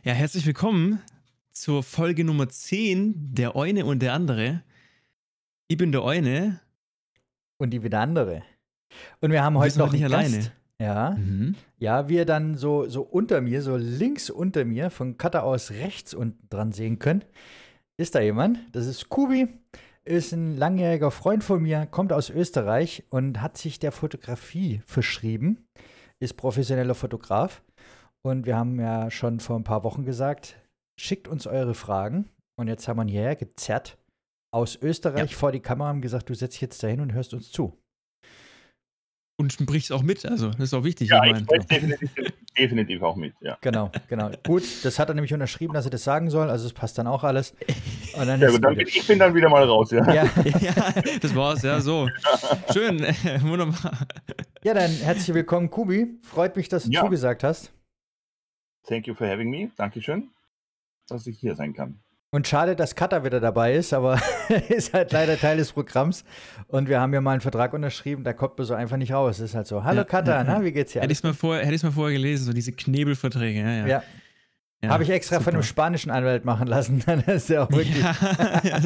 Ja, herzlich willkommen zur Folge Nummer 10 der Eune und der andere. Ich bin der Eune. Und die wieder andere. Und wir haben Wir heute sind noch heute nicht einen alleine. Gast. Ja. Mhm. Ja, wie ihr dann so unter mir, so links unter mir, von Cutter aus rechts unten dran sehen könnt, ist da jemand. Das ist Kubi, ist ein langjähriger Freund von mir, kommt aus Österreich und hat sich der Fotografie verschrieben, ist professioneller Fotograf. Und wir haben ja schon vor ein paar Wochen gesagt, schickt uns eure Fragen. Und jetzt haben wir ihn hierher gezerrt aus Österreich vor die Kamera, haben gesagt, du setzt dich jetzt dahin und hörst uns zu. Und sprichst auch mit, also das ist auch wichtig. Ja, ich ich meine. spreche definitiv auch mit, ja. Genau. Gut, das hat er nämlich unterschrieben, dass er das sagen soll, also es passt dann auch alles. Und dann Ja, ist gut, dann ich bin dann wieder mal raus, ja. ja. Ja, das war's, ja, so. Schön, wunderbar. Ja, dann herzlich willkommen, Kubi. Freut mich, dass du Ja. zugesagt hast. Thank you for having me. Dankeschön, dass ich hier sein kann. Und schade, dass Cutter wieder dabei ist, aber ist halt leider Teil des Programms. Und wir haben ja mal einen Vertrag unterschrieben, da kommt man so einfach nicht raus. Das ist halt so, hallo Ja, Cutter, ja. na, wie geht's dir? Hätte ich es mal vorher gelesen, so diese Knebelverträge. Ja. Ja, Habe ich extra super. von einem spanischen Anwalt machen lassen. Dann ist ja auch wirklich. Ja,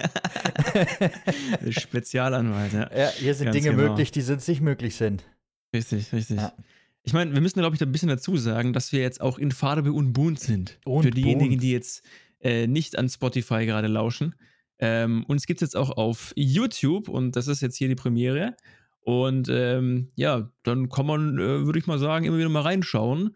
Spezialanwalt, ja. Ja, hier sind Ganz Dinge genau. möglich, die sonst nicht möglich sind. Richtig. Ja. Ich meine, wir müssen, glaube ich, da ein bisschen dazu sagen, dass wir jetzt auch in Farbe und bunt sind. Und für diejenigen, bunt. die jetzt nicht an Spotify gerade lauschen. Uns gibt es jetzt auch auf YouTube und das ist jetzt hier die Premiere. Und ja, dann kann man, würde ich mal sagen, immer wieder mal reinschauen.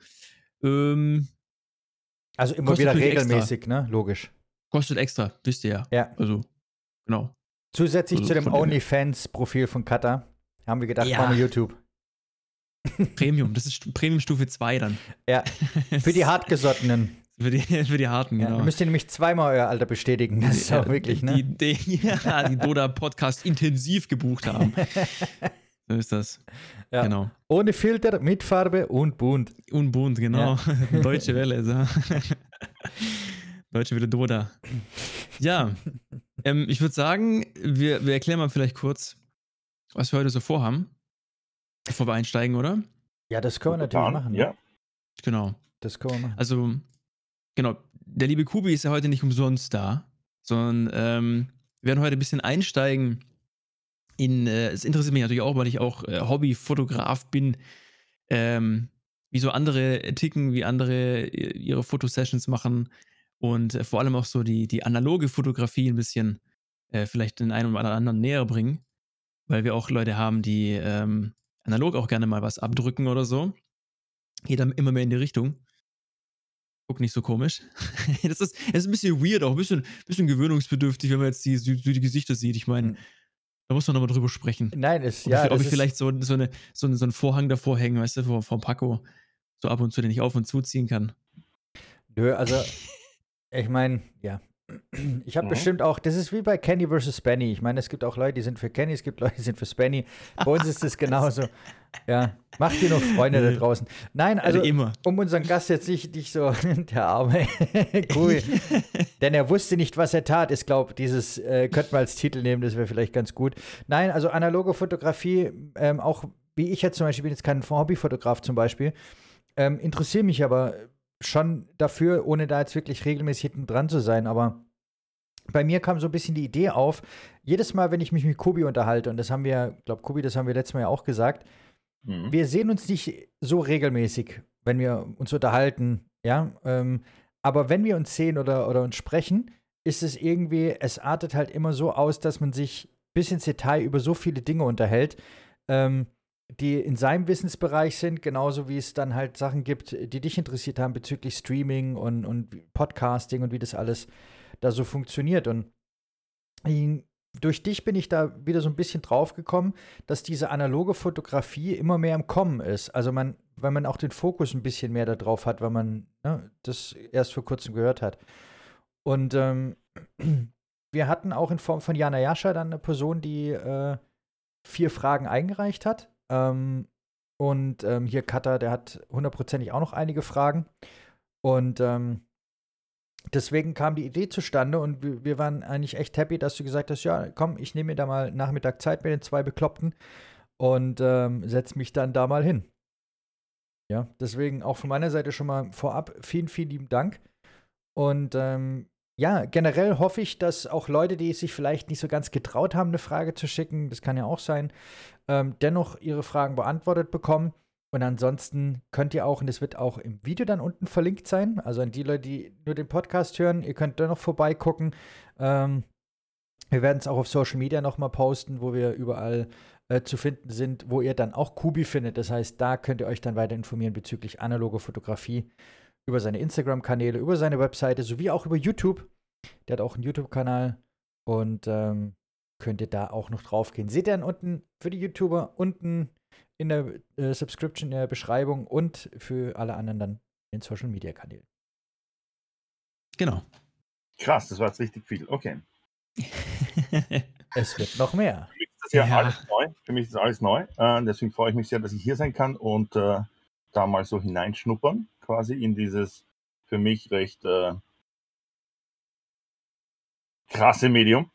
Also immer Kostet wieder natürlich regelmäßig, ne? Logisch. Kostet extra, wisst ihr ja. Ja. Also, genau. Zusätzlich Also zu dem von dem her. OnlyFans-Profil von Cutter haben wir gedacht, Ja. machen wir YouTube. Premium, das ist Premium-Stufe 2 dann. Ja, für die Hartgesottenen. Für die Harten, Ja, genau. ihr müsst ihr nämlich zweimal euer Alter bestätigen. Das ist auch wirklich, ne? Die Doda-Podcast intensiv gebucht haben. So ist das. Ja. Genau. Ohne Filter, mit Farbe und bunt. Unbunt, genau. Deutsche Welle. So. Deutsche Welle Doda. Ja, ich würde sagen, wir erklären mal vielleicht kurz, was wir heute so vorhaben, bevor wir einsteigen, oder? Ja, das können wir Super natürlich Plan, machen. Ne? ja. Genau. Das können wir machen. Also, genau, der liebe Kubi ist ja heute nicht umsonst da, sondern wir werden heute ein bisschen einsteigen in, es interessiert mich natürlich auch, weil ich auch Hobbyfotograf bin, wie so andere ticken, wie andere ihre Fotosessions machen und vor allem auch so die analoge Fotografie ein bisschen vielleicht den einen oder anderen näher bringen, weil wir auch Leute haben, die analog auch gerne mal was abdrücken oder so. Geht dann immer mehr in die Richtung. Guck nicht so komisch. Das ist ein bisschen weird, auch ein bisschen gewöhnungsbedürftig, wenn man jetzt die Gesichter sieht. Ich meine, da muss man nochmal drüber sprechen. Nein, ist Ob ja. ich vielleicht so einen Vorhang davor hängen, weißt du, vom Paco, so ab und zu, den ich auf und zuziehen kann. Nö, also, ich meine, ja. Ich habe Mhm. bestimmt auch, das ist wie bei Kenny versus Spanny. Ich meine, es gibt auch Leute, die sind für Kenny, es gibt Leute, die sind für Spanny. Bei uns ist das genauso. Ja, macht dir noch Freunde da draußen. Nein, also, immer. um unseren Gast jetzt nicht so, der arme Kubi, denn er wusste nicht, was er tat. Ich glaube, dieses könnte man als Titel nehmen, das wäre vielleicht ganz gut. Nein, also analoge Fotografie, auch wie ich jetzt zum Beispiel, bin jetzt kein Hobbyfotograf zum Beispiel, interessiere mich aber schon dafür, ohne da jetzt wirklich regelmäßig hinten dran zu sein. Aber bei mir kam so ein bisschen die Idee auf, jedes Mal, wenn ich mich mit Kubi unterhalte, und das haben wir, glaube Kubi, das haben wir letztes Mal ja auch gesagt, Mhm. wir sehen uns nicht so regelmäßig, wenn wir uns unterhalten, ja. Aber wenn wir uns sehen oder uns sprechen, ist es irgendwie, es artet halt immer so aus, dass man sich bis ins Detail über so viele Dinge unterhält, die in seinem Wissensbereich sind, genauso wie es dann halt Sachen gibt, die dich interessiert haben bezüglich Streaming und Podcasting und wie das alles da so funktioniert. Und durch dich bin ich da wieder so ein bisschen drauf gekommen, dass diese analoge Fotografie immer mehr im Kommen ist. Also weil man auch den Fokus ein bisschen mehr da drauf hat, weil man das erst vor kurzem gehört hat. Und wir hatten auch in Form von Jana Jascha dann eine Person, die 4 Fragen eingereicht hat. Und hier Cutter, der hat hundertprozentig auch noch einige Fragen. Und deswegen kam die Idee zustande und wir waren eigentlich echt happy, dass du gesagt hast, ja, komm, ich nehme mir da mal Nachmittag Zeit mit den 2 Bekloppten und setze mich dann da mal hin. Ja, deswegen auch von meiner Seite schon mal vorab vielen, vielen lieben Dank. Und ja, generell hoffe ich, dass auch Leute, die sich vielleicht nicht so ganz getraut haben, eine Frage zu schicken, das kann ja auch sein, dennoch ihre Fragen beantwortet bekommen. Und ansonsten könnt ihr auch, und das wird auch im Video dann unten verlinkt sein, also an die Leute, die nur den Podcast hören, ihr könnt dennoch vorbeigucken. Wir werden es auch auf Social Media nochmal posten, wo wir überall zu finden sind, wo ihr dann auch Kubi findet. Das heißt, da könnt ihr euch dann weiter informieren bezüglich analoger Fotografie über seine Instagram-Kanäle, über seine Webseite sowie auch über YouTube. Der hat auch einen YouTube-Kanal und könnt ihr da auch noch drauf gehen. Seht ihr dann unten für die YouTuber, unten in der Subscription, in der Beschreibung und für alle anderen dann in Social-Media-Kanälen. Genau. Krass, das war jetzt richtig viel. Okay. Es wird noch mehr. Für mich ist das ja, Ja. alles neu. Für mich ist das alles neu. Deswegen freue ich mich sehr, dass ich hier sein kann und da mal so hineinschnuppern, quasi in dieses für mich recht krasse Medium.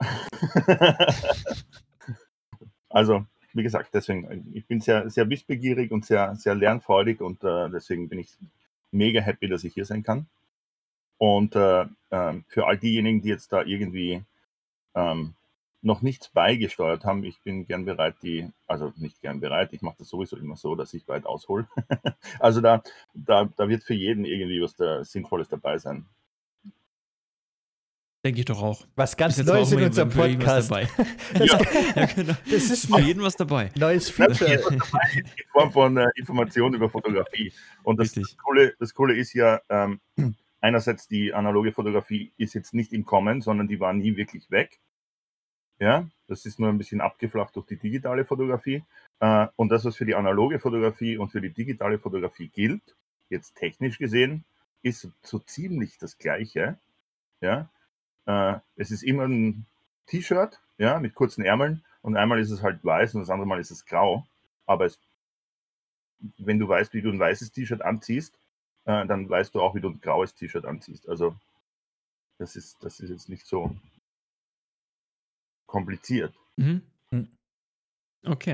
Also, wie gesagt, deswegen, ich bin sehr, sehr wissbegierig und sehr, sehr lernfreudig und deswegen bin ich mega happy, dass ich hier sein kann. Und für all diejenigen, die jetzt da irgendwie noch nichts beigesteuert haben, ich bin gern bereit, also nicht gern bereit, ich mache das sowieso immer so, dass ich weit aushole. Also da wird für jeden irgendwie was Sinnvolles dabei sein. Denke ich doch auch. Was ganz Bis jetzt war Neues auch in immer unserem für jeden was Podcast. dabei. Ja. Ja, genau. Das ist Für jeden was dabei. neues Für Feature. jeden was dabei in Form von Informationen über Fotografie. Und das Richtig. Coole ist ja, einerseits die analoge Fotografie ist jetzt nicht im Kommen, sondern die war nie wirklich weg. Ja, das ist nur ein bisschen abgeflacht durch die digitale Fotografie. Und das, was für die analoge Fotografie und für die digitale Fotografie gilt, jetzt technisch gesehen, ist so ziemlich das Gleiche. Ja, es ist immer ein T-Shirt, ja, mit kurzen Ärmeln und einmal ist es halt weiß und das andere Mal ist es grau. Aber wenn du weißt, wie du ein weißes T-Shirt anziehst, dann weißt du auch, wie du ein graues T-Shirt anziehst. Also das ist jetzt nicht so kompliziert. Mhm. Hm. Okay.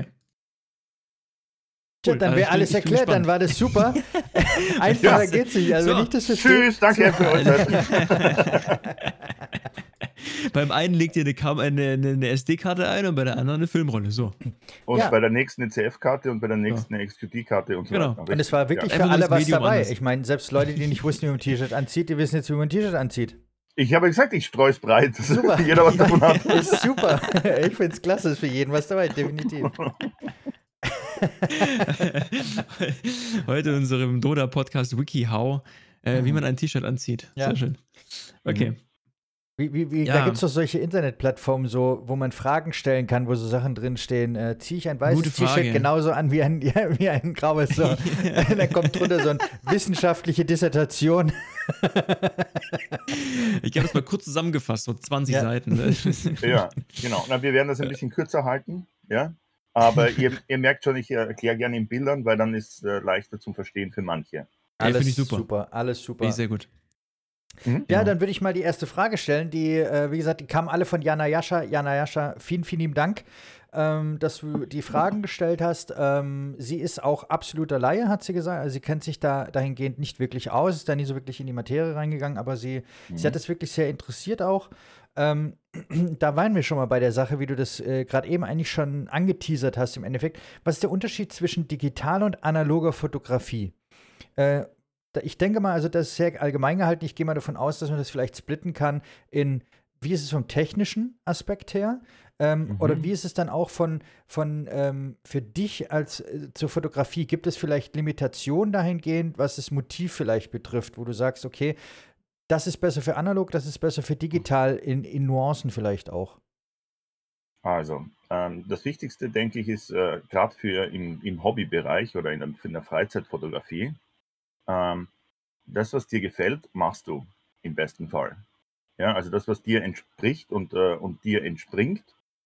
Tja, Cool. dann Also wäre alles ich bin erklärt, dann gespannt. war das super. Einfacher Ja. geht's nicht. Also, So. wenn ich das verstehe. Tschüss, danke für eure Zeit. Beim einen legt ihr eine SD-Karte ein und bei der anderen eine Filmrolle. So. Und Ja. bei der nächsten eine CF-Karte und bei der nächsten eine XQT-Karte und so Genau. weiter. Und es war wirklich Ja. für Einfach nur alle das was Medium dabei. anders. Ich meine, selbst Leute, die nicht wussten, wie man ein T-Shirt anzieht, die wissen jetzt, wie man ein T-Shirt anzieht. Ich habe gesagt, ich streue es breit, dass Super. jeder was davon hat. Ist super. Ich finde es klasse, ist für jeden was dabei, definitiv. Heute in unserem Doda-Podcast WikiHow, wie man ein T-Shirt anzieht. Ja. Sehr schön. Okay. Da Ja. gibt es doch solche Internetplattformen, so, wo man Fragen stellen kann, wo so Sachen drinstehen. Ziehe ich ein weißes Gute Frage. T-Shirt genauso an wie ein graues? So. Dann kommt drunter so eine wissenschaftliche Dissertation. Ich habe es mal kurz zusammengefasst, so 20 Ja. Seiten. Ne? Ja, genau. Na, wir werden das ein bisschen kürzer halten, ja. Aber ihr merkt schon, ich erkläre gerne in Bildern, weil dann ist es leichter zum Verstehen für manche. Finde ich super. Alles super. Finde ich sehr gut. Mhm. Ja, Genau. dann würde ich mal die erste Frage stellen. Die, wie gesagt, die kamen alle von Jana Jascha. Jana Jascha, vielen, vielen lieben Dank, dass du die Fragen gestellt hast. Sie ist auch absoluter Laie, hat sie gesagt. Also sie kennt sich dahingehend nicht wirklich aus, ist da nie so wirklich in die Materie reingegangen, aber sie hat es wirklich sehr interessiert auch. Da waren wir schon mal bei der Sache, wie du das gerade eben eigentlich schon angeteasert hast im Endeffekt. Was ist der Unterschied zwischen digitaler und analoger Fotografie? Ich denke mal, also das ist sehr allgemein gehalten. Ich gehe mal davon aus, dass man das vielleicht splitten kann in, wie ist es vom technischen Aspekt her? Oder wie ist es dann auch für dich als zur Fotografie? Gibt es vielleicht Limitationen dahingehend, was das Motiv vielleicht betrifft, wo du sagst, okay, das ist besser für analog, das ist besser für digital, in Nuancen vielleicht auch? Also, das Wichtigste, denke ich, ist gerade im Hobbybereich oder in der Freizeitfotografie, das, was dir gefällt, machst du im besten Fall. Ja, also das, was dir entspricht und dir entspringt,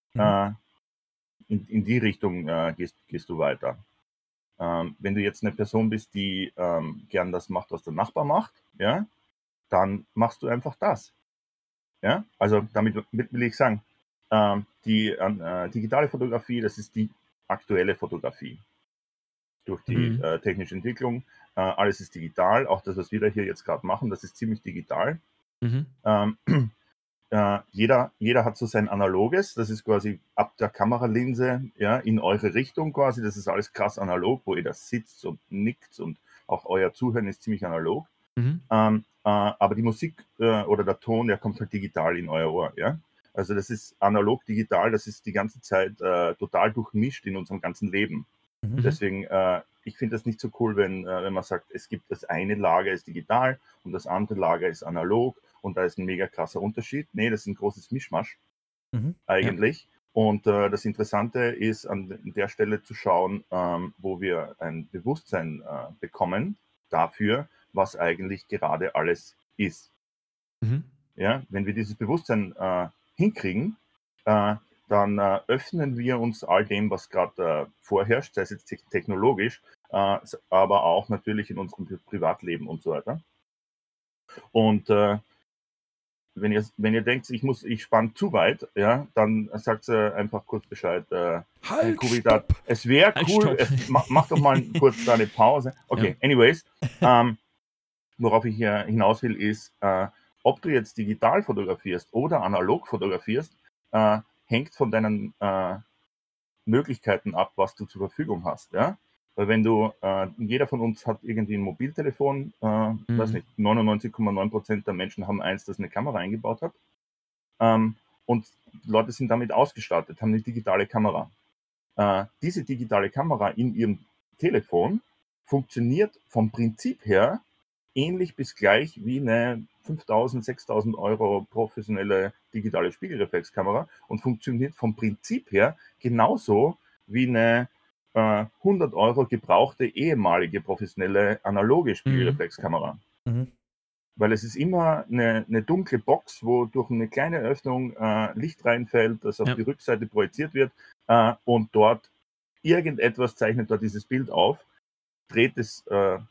in die Richtung gehst du weiter. Wenn du jetzt eine Person bist, die gern das macht, was der Nachbar macht, ja, dann machst du einfach das. Ja, also damit will ich sagen, die digitale Fotografie, das ist die aktuelle Fotografie. Durch die technische Entwicklung, alles ist digital, auch das, was wir da hier jetzt gerade machen, das ist ziemlich digital. Mhm. Ähm, jeder hat so sein Analoges, das ist quasi ab der Kameralinse, ja, in eure Richtung quasi. Das ist alles krass analog, wo ihr da sitzt und nickt und auch euer Zuhören ist ziemlich analog. Mhm. Aber die Musik oder der Ton, der kommt halt digital in euer Ohr, ja. Also das ist analog, digital, das ist die ganze Zeit total durchmischt in unserem ganzen Leben. Mhm. Deswegen, ich finde das nicht so cool, wenn man sagt, es gibt das eine Lager ist digital und das andere Lager ist analog und da ist ein mega krasser Unterschied. Nee, das ist ein großes Mischmasch Mhm. eigentlich. Und das Interessante ist, an der Stelle zu schauen, wo wir ein Bewusstsein bekommen dafür, was eigentlich gerade alles ist. Mhm. Ja? Wenn wir dieses Bewusstsein hinkriegen, dann öffnen wir uns all dem, was gerade vorherrscht, sei es jetzt technologisch, aber auch natürlich in unserem Privatleben und so weiter. Und wenn ihr denkt, ich spanne zu weit, ja, dann sagt einfach kurz Bescheid. Hey, Halt, Kubi, stopp! es wäre Halt, cool, stopp. mach doch mal kurz da eine Pause. Ja. Okay, anyways, worauf ich hier hinaus will, ist, ob du jetzt digital fotografierst oder analog fotografierst, hängt von deinen Möglichkeiten ab, was du zur Verfügung hast. Ja? Weil wenn du, jeder von uns hat irgendwie ein Mobiltelefon, weiß Mhm. nicht, 99,9% der Menschen haben eins, das eine Kamera eingebaut hat. Und Leute sind damit ausgestattet, haben eine digitale Kamera. Diese digitale Kamera in ihrem Telefon funktioniert vom Prinzip her ähnlich bis gleich wie eine 5.000, 6.000 Euro professionelle digitale Spiegelreflexkamera und funktioniert vom Prinzip her genauso wie eine 100 Euro gebrauchte ehemalige professionelle analoge Mhm. Spiegelreflexkamera. Mhm. Weil es ist immer eine dunkle Box, wo durch eine kleine Öffnung Licht reinfällt, das auf Ja. die Rückseite projiziert wird und dort irgendetwas zeichnet dort dieses Bild auf, dreht es,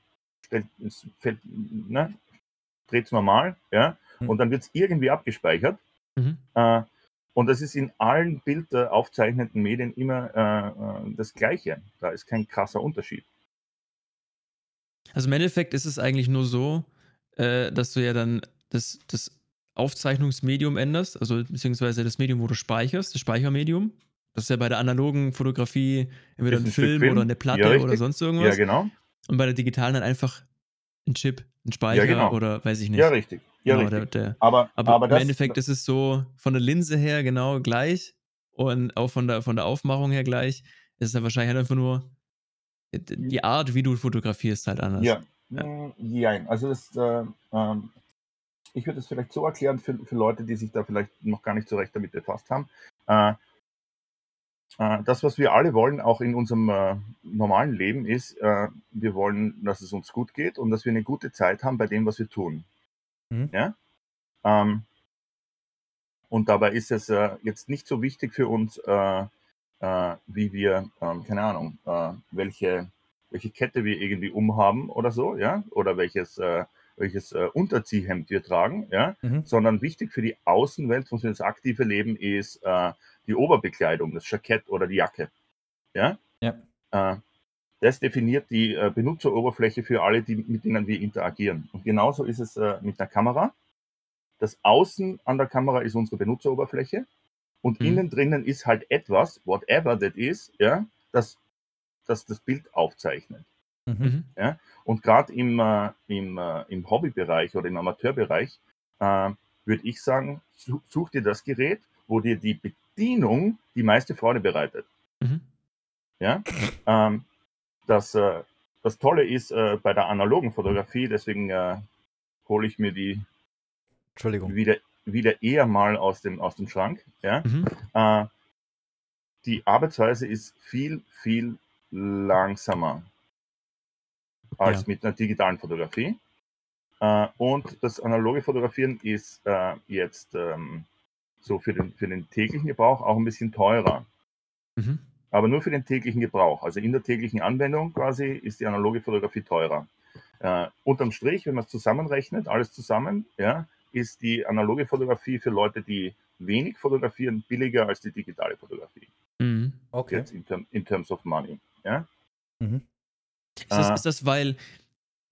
ne, dreht es normal, ja, Mhm. und dann wird es irgendwie abgespeichert. Mhm. Und das ist in allen bildaufzeichnenden Medien immer das Gleiche. Da ist kein krasser Unterschied. Also im Endeffekt ist es eigentlich nur so, dass du ja dann das Aufzeichnungsmedium änderst, also beziehungsweise das Medium, wo du speicherst, das Speichermedium. Das ist ja bei der analogen Fotografie entweder Ist ein ein Stück Film oder Film? eine Ja, Platte oder richtig. sonst Ja, irgendwas. genau. Und bei der digitalen dann einfach ein Chip, ein Ja, Speicher genau. oder weiß ich Ja, nicht. richtig. Ja, Genau, richtig. aber Aber im das, Endeffekt ist es so von der Linse her genau gleich und auch von der Aufmachung her gleich. Es ist ja wahrscheinlich halt einfach nur die Art, wie du fotografierst, halt anders. ja, Ja. jein. Also ich würde es vielleicht so erklären für Leute, die sich da vielleicht noch gar nicht so recht damit befasst haben. Äh, Das, was wir alle wollen, auch in unserem normalen Leben, ist, wir wollen, dass es uns gut geht und dass wir eine gute Zeit haben bei dem, was wir tun. Mhm. Ja? Ähm, und dabei ist es jetzt nicht so wichtig für uns, wie wir, keine Ahnung, welche Kette wir irgendwie umhaben oder so, ja, oder welches Unterziehhemd wir tragen, ja, Mhm. sondern wichtig für die Außenwelt, für das aktive Leben ist die Oberbekleidung, das Jackett oder die Jacke, ja. Ja. Äh, Das definiert die Benutzeroberfläche für alle, mit denen wir interagieren. Und genauso ist es mit der Kamera. Das Außen an der Kamera ist unsere Benutzeroberfläche und Mhm. innen drinnen ist halt etwas, whatever that is, ja, das Bild aufzeichnet. Mhm. Mhm. Ja. Und gerade im Hobbybereich oder im Amateurbereich würde ich sagen, such dir das Gerät, wo dir die Bedienung die meiste Freude bereitet. Mhm. Ja. Ähm, das, das Tolle ist bei der analogen Fotografie, deswegen hole ich mir die Entschuldigung. wieder eher mal aus dem Schrank. Ja. Mhm. Äh, Die Arbeitsweise ist viel, viel langsamer Ja. als mit einer digitalen Fotografie. Und das analoge Fotografieren ist jetzt so für den täglichen Gebrauch auch ein bisschen teurer. Mhm. Aber nur für den täglichen Gebrauch. Also in der täglichen Anwendung quasi ist die analoge Fotografie teurer. Unterm Strich, wenn man es zusammenrechnet, alles zusammen, ja, ist die analoge Fotografie für Leute, die wenig fotografieren, billiger als die digitale Fotografie. Mhm. Okay. Jetzt in terms of money. Ja? Mhm. Ist das, Äh, ist das, weil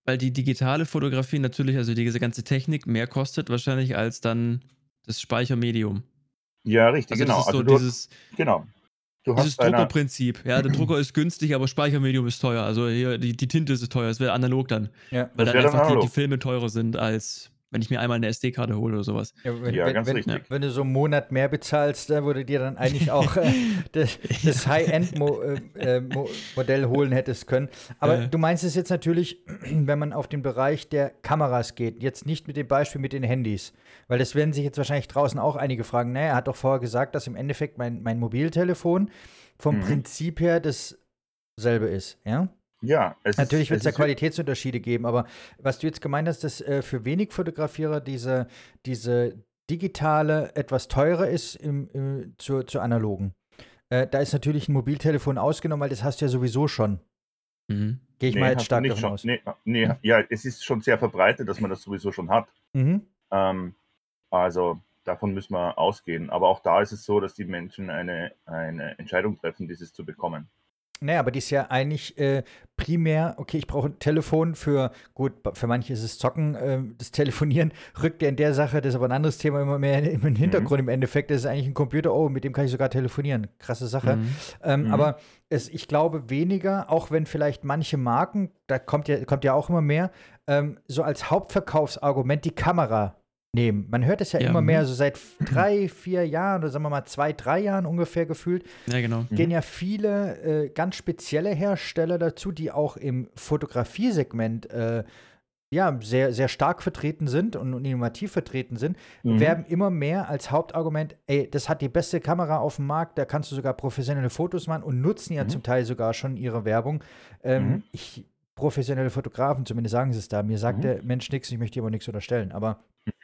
weil die digitale Fotografie natürlich, also diese ganze Technik mehr kostet wahrscheinlich als dann das Speichermedium. Ja, richtig, Also das genau. ist Also so dieses genau. Du dieses hast eine Druckerprinzip. Ja, der Drucker ist günstig, aber Speichermedium ist teuer. Also hier die Tinte ist teuer. Das wäre analog dann, Ja. weil das dann wäre dann einfach die analog. Filme teurer sind, als wenn ich mir einmal 'ne SD-Karte hole oder sowas. Ja, Ja, ganz richtig. wenn du so einen Monat mehr bezahlst, da würde dir dann eigentlich auch das High-End-Modell holen hättest können. Aber Ja. du meinst es jetzt natürlich, wenn man auf den Bereich der Kameras geht, jetzt nicht mit dem Beispiel mit den Handys, weil das werden sich jetzt wahrscheinlich draußen auch einige fragen, naja, er hat doch vorher gesagt, dass im Endeffekt mein Mobiltelefon vom Prinzip her dasselbe ist, ja? Ja, es Natürlich wird es da ist Qualitätsunterschiede geben, aber was du jetzt gemeint hast, dass für wenig Fotografierer diese digitale etwas teurer ist zur analogen. Da ist natürlich ein Mobiltelefon ausgenommen, weil das hast du ja sowieso schon. Mhm. Gehe ich mal jetzt hast du stark nicht davon schon. aus. Nee, ja, es ist schon sehr verbreitet, dass man das sowieso schon hat. Mhm. Also davon müssen wir ausgehen. Aber auch da ist es so, dass die Menschen eine Entscheidung treffen, dieses zu bekommen. Naja, aber die ist ja eigentlich primär, okay, ich brauche ein Telefon gut, für manche ist es Zocken, das Telefonieren rückt ja in der Sache, das ist aber ein anderes Thema, immer mehr im Hintergrund. Im Endeffekt ist es eigentlich ein Computer, oh, mit dem kann ich sogar telefonieren. Krasse Sache. Aber ich glaube weniger, auch wenn vielleicht manche Marken, da kommt ja auch immer mehr, so als Hauptverkaufsargument die Kamera nehmen. Man hört es ja Ja, immer mehr, so seit 3, 4 Jahren oder sagen wir mal 2, 3 Jahren ungefähr gefühlt, Ja, genau. gehen ja viele ganz spezielle Hersteller dazu, die auch im Fotografiesegment ja, sehr, sehr stark vertreten sind und innovativ vertreten sind, werben immer mehr als Hauptargument, ey, das hat die beste Kamera auf dem Markt, da kannst du sogar professionelle Fotos machen und nutzen ja zum Teil sogar schon ihre Werbung. Professionelle Fotografen, zumindest sagen sie es da. Mir sagt der Mensch nichts, ich möchte dir aber nichts unterstellen, aber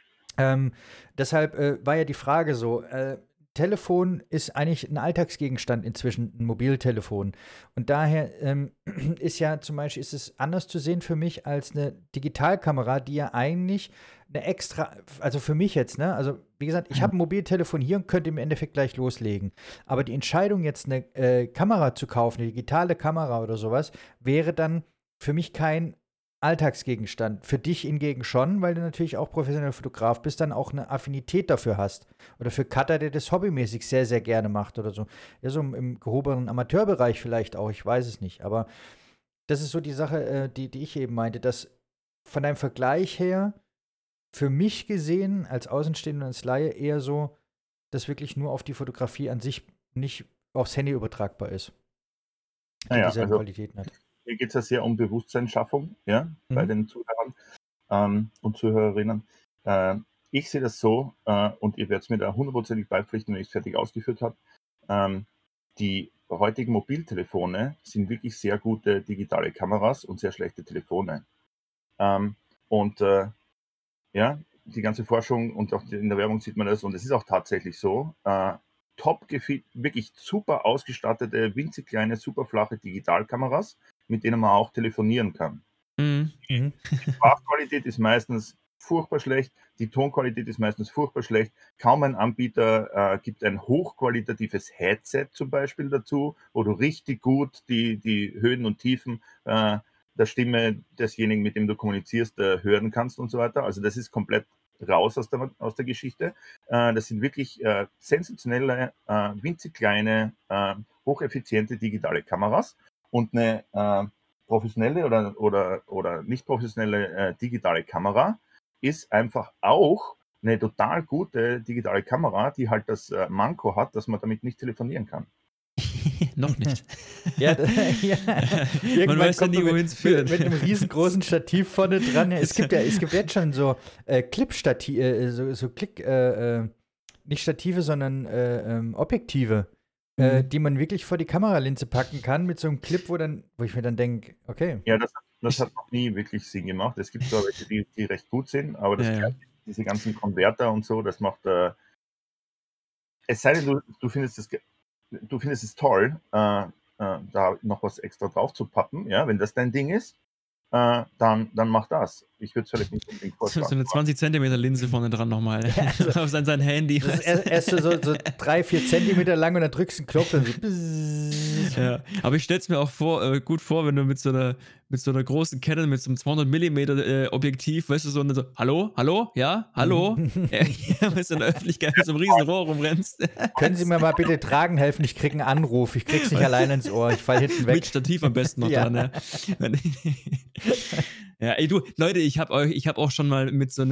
deshalb war ja die Frage so, Telefon ist eigentlich ein Alltagsgegenstand inzwischen, ein Mobiltelefon. Und daher ist ja zum Beispiel, ist es anders zu sehen für mich als eine Digitalkamera, die ja eigentlich eine extra, also für mich jetzt, ne, also wie gesagt, ich habe ein Mobiltelefon hier und könnte im Endeffekt gleich loslegen. Aber die Entscheidung, jetzt eine Kamera zu kaufen, eine digitale Kamera oder sowas, wäre dann für mich kein Alltagsgegenstand. Für dich hingegen schon, weil du natürlich auch professioneller Fotograf bist, dann auch eine Affinität dafür hast. Oder für Cutter, der das hobbymäßig sehr, sehr gerne macht oder so. Ja, so im gehobenen Amateurbereich vielleicht auch, ich weiß es nicht. Aber das ist so die Sache, die ich eben meinte, dass von deinem Vergleich her für mich gesehen, als Außenstehender und als Laie, eher so, dass wirklich nur auf die Fotografie an sich nicht aufs Handy übertragbar ist. Die Naja, dieselben also Qualitäten hat. hier geht es ja sehr um Bewusstseinsschaffung, ja, bei den Zuhörern und Zuhörerinnen. Ich sehe das so, und ihr werdet mir da hundertprozentig beipflichten, wenn ich es fertig ausgeführt habe. Die heutigen Mobiltelefone sind wirklich sehr gute digitale Kameras und sehr schlechte Telefone. Ja, die ganze Forschung und auch in der Werbung sieht man das, und es ist auch tatsächlich so. Wirklich super ausgestattete, winzig kleine, super flache Digitalkameras, mit denen man auch telefonieren kann. Die Sprachqualität ist meistens furchtbar schlecht, die Tonqualität ist meistens furchtbar schlecht. Kaum ein Anbieter gibt ein hochqualitatives Headset zum Beispiel dazu, wo du richtig gut die Höhen und Tiefen der Stimme desjenigen, mit dem du kommunizierst, hören kannst und so weiter. Also das ist komplett raus aus der Geschichte. Das sind wirklich sensationelle, winzig kleine, hocheffiziente digitale Kameras, und eine professionelle oder nicht professionelle digitale Kamera ist einfach auch eine total gute digitale Kamera, die halt das Manko hat, dass man damit nicht telefonieren kann. Noch nicht. Ja, Man weiß ja nie, wohin es führt. Mit einem riesengroßen Stativ vorne dran. Ja, es gibt jetzt schon so Clip-Stative, nicht Stative, sondern Objektive, die man wirklich vor die Kameralinse packen kann mit so einem Clip, wo ich mir dann denke, okay. Ja, das hat noch nie wirklich Sinn gemacht. Es gibt zwar welche, die recht gut sind, aber diese ganzen Konverter und so, das macht es sei denn, du findest es toll, da noch was extra drauf zu pappen, ja, wenn das dein Ding ist, dann mach das. Ich würde es vielleicht nicht unbedingt So vorschlagen. eine 20 Zentimeter Linse vorne dran nochmal. Auf sein Handy. Das ist erst so 3-4 Zentimeter lang und dann drückst du einen Knopf und so. bzzz. Ja, aber ich stelle es mir auch gut vor, wenn du mit so einer großen Canon, mit so einem 200 mm Objektiv, weißt du, so, hallo, ja, hallo, weißt du, in der Öffentlichkeit mit so einem riesen Rohr rumrennst. Können Sie mir mal bitte tragen helfen? Ich kriege einen Anruf. Ich krieg's nicht allein ins Ohr. Ich fall hinten weg. Mit Stativ am besten noch Ja. dran, ja. Ja, ey, du, Leute, ich hab auch schon mal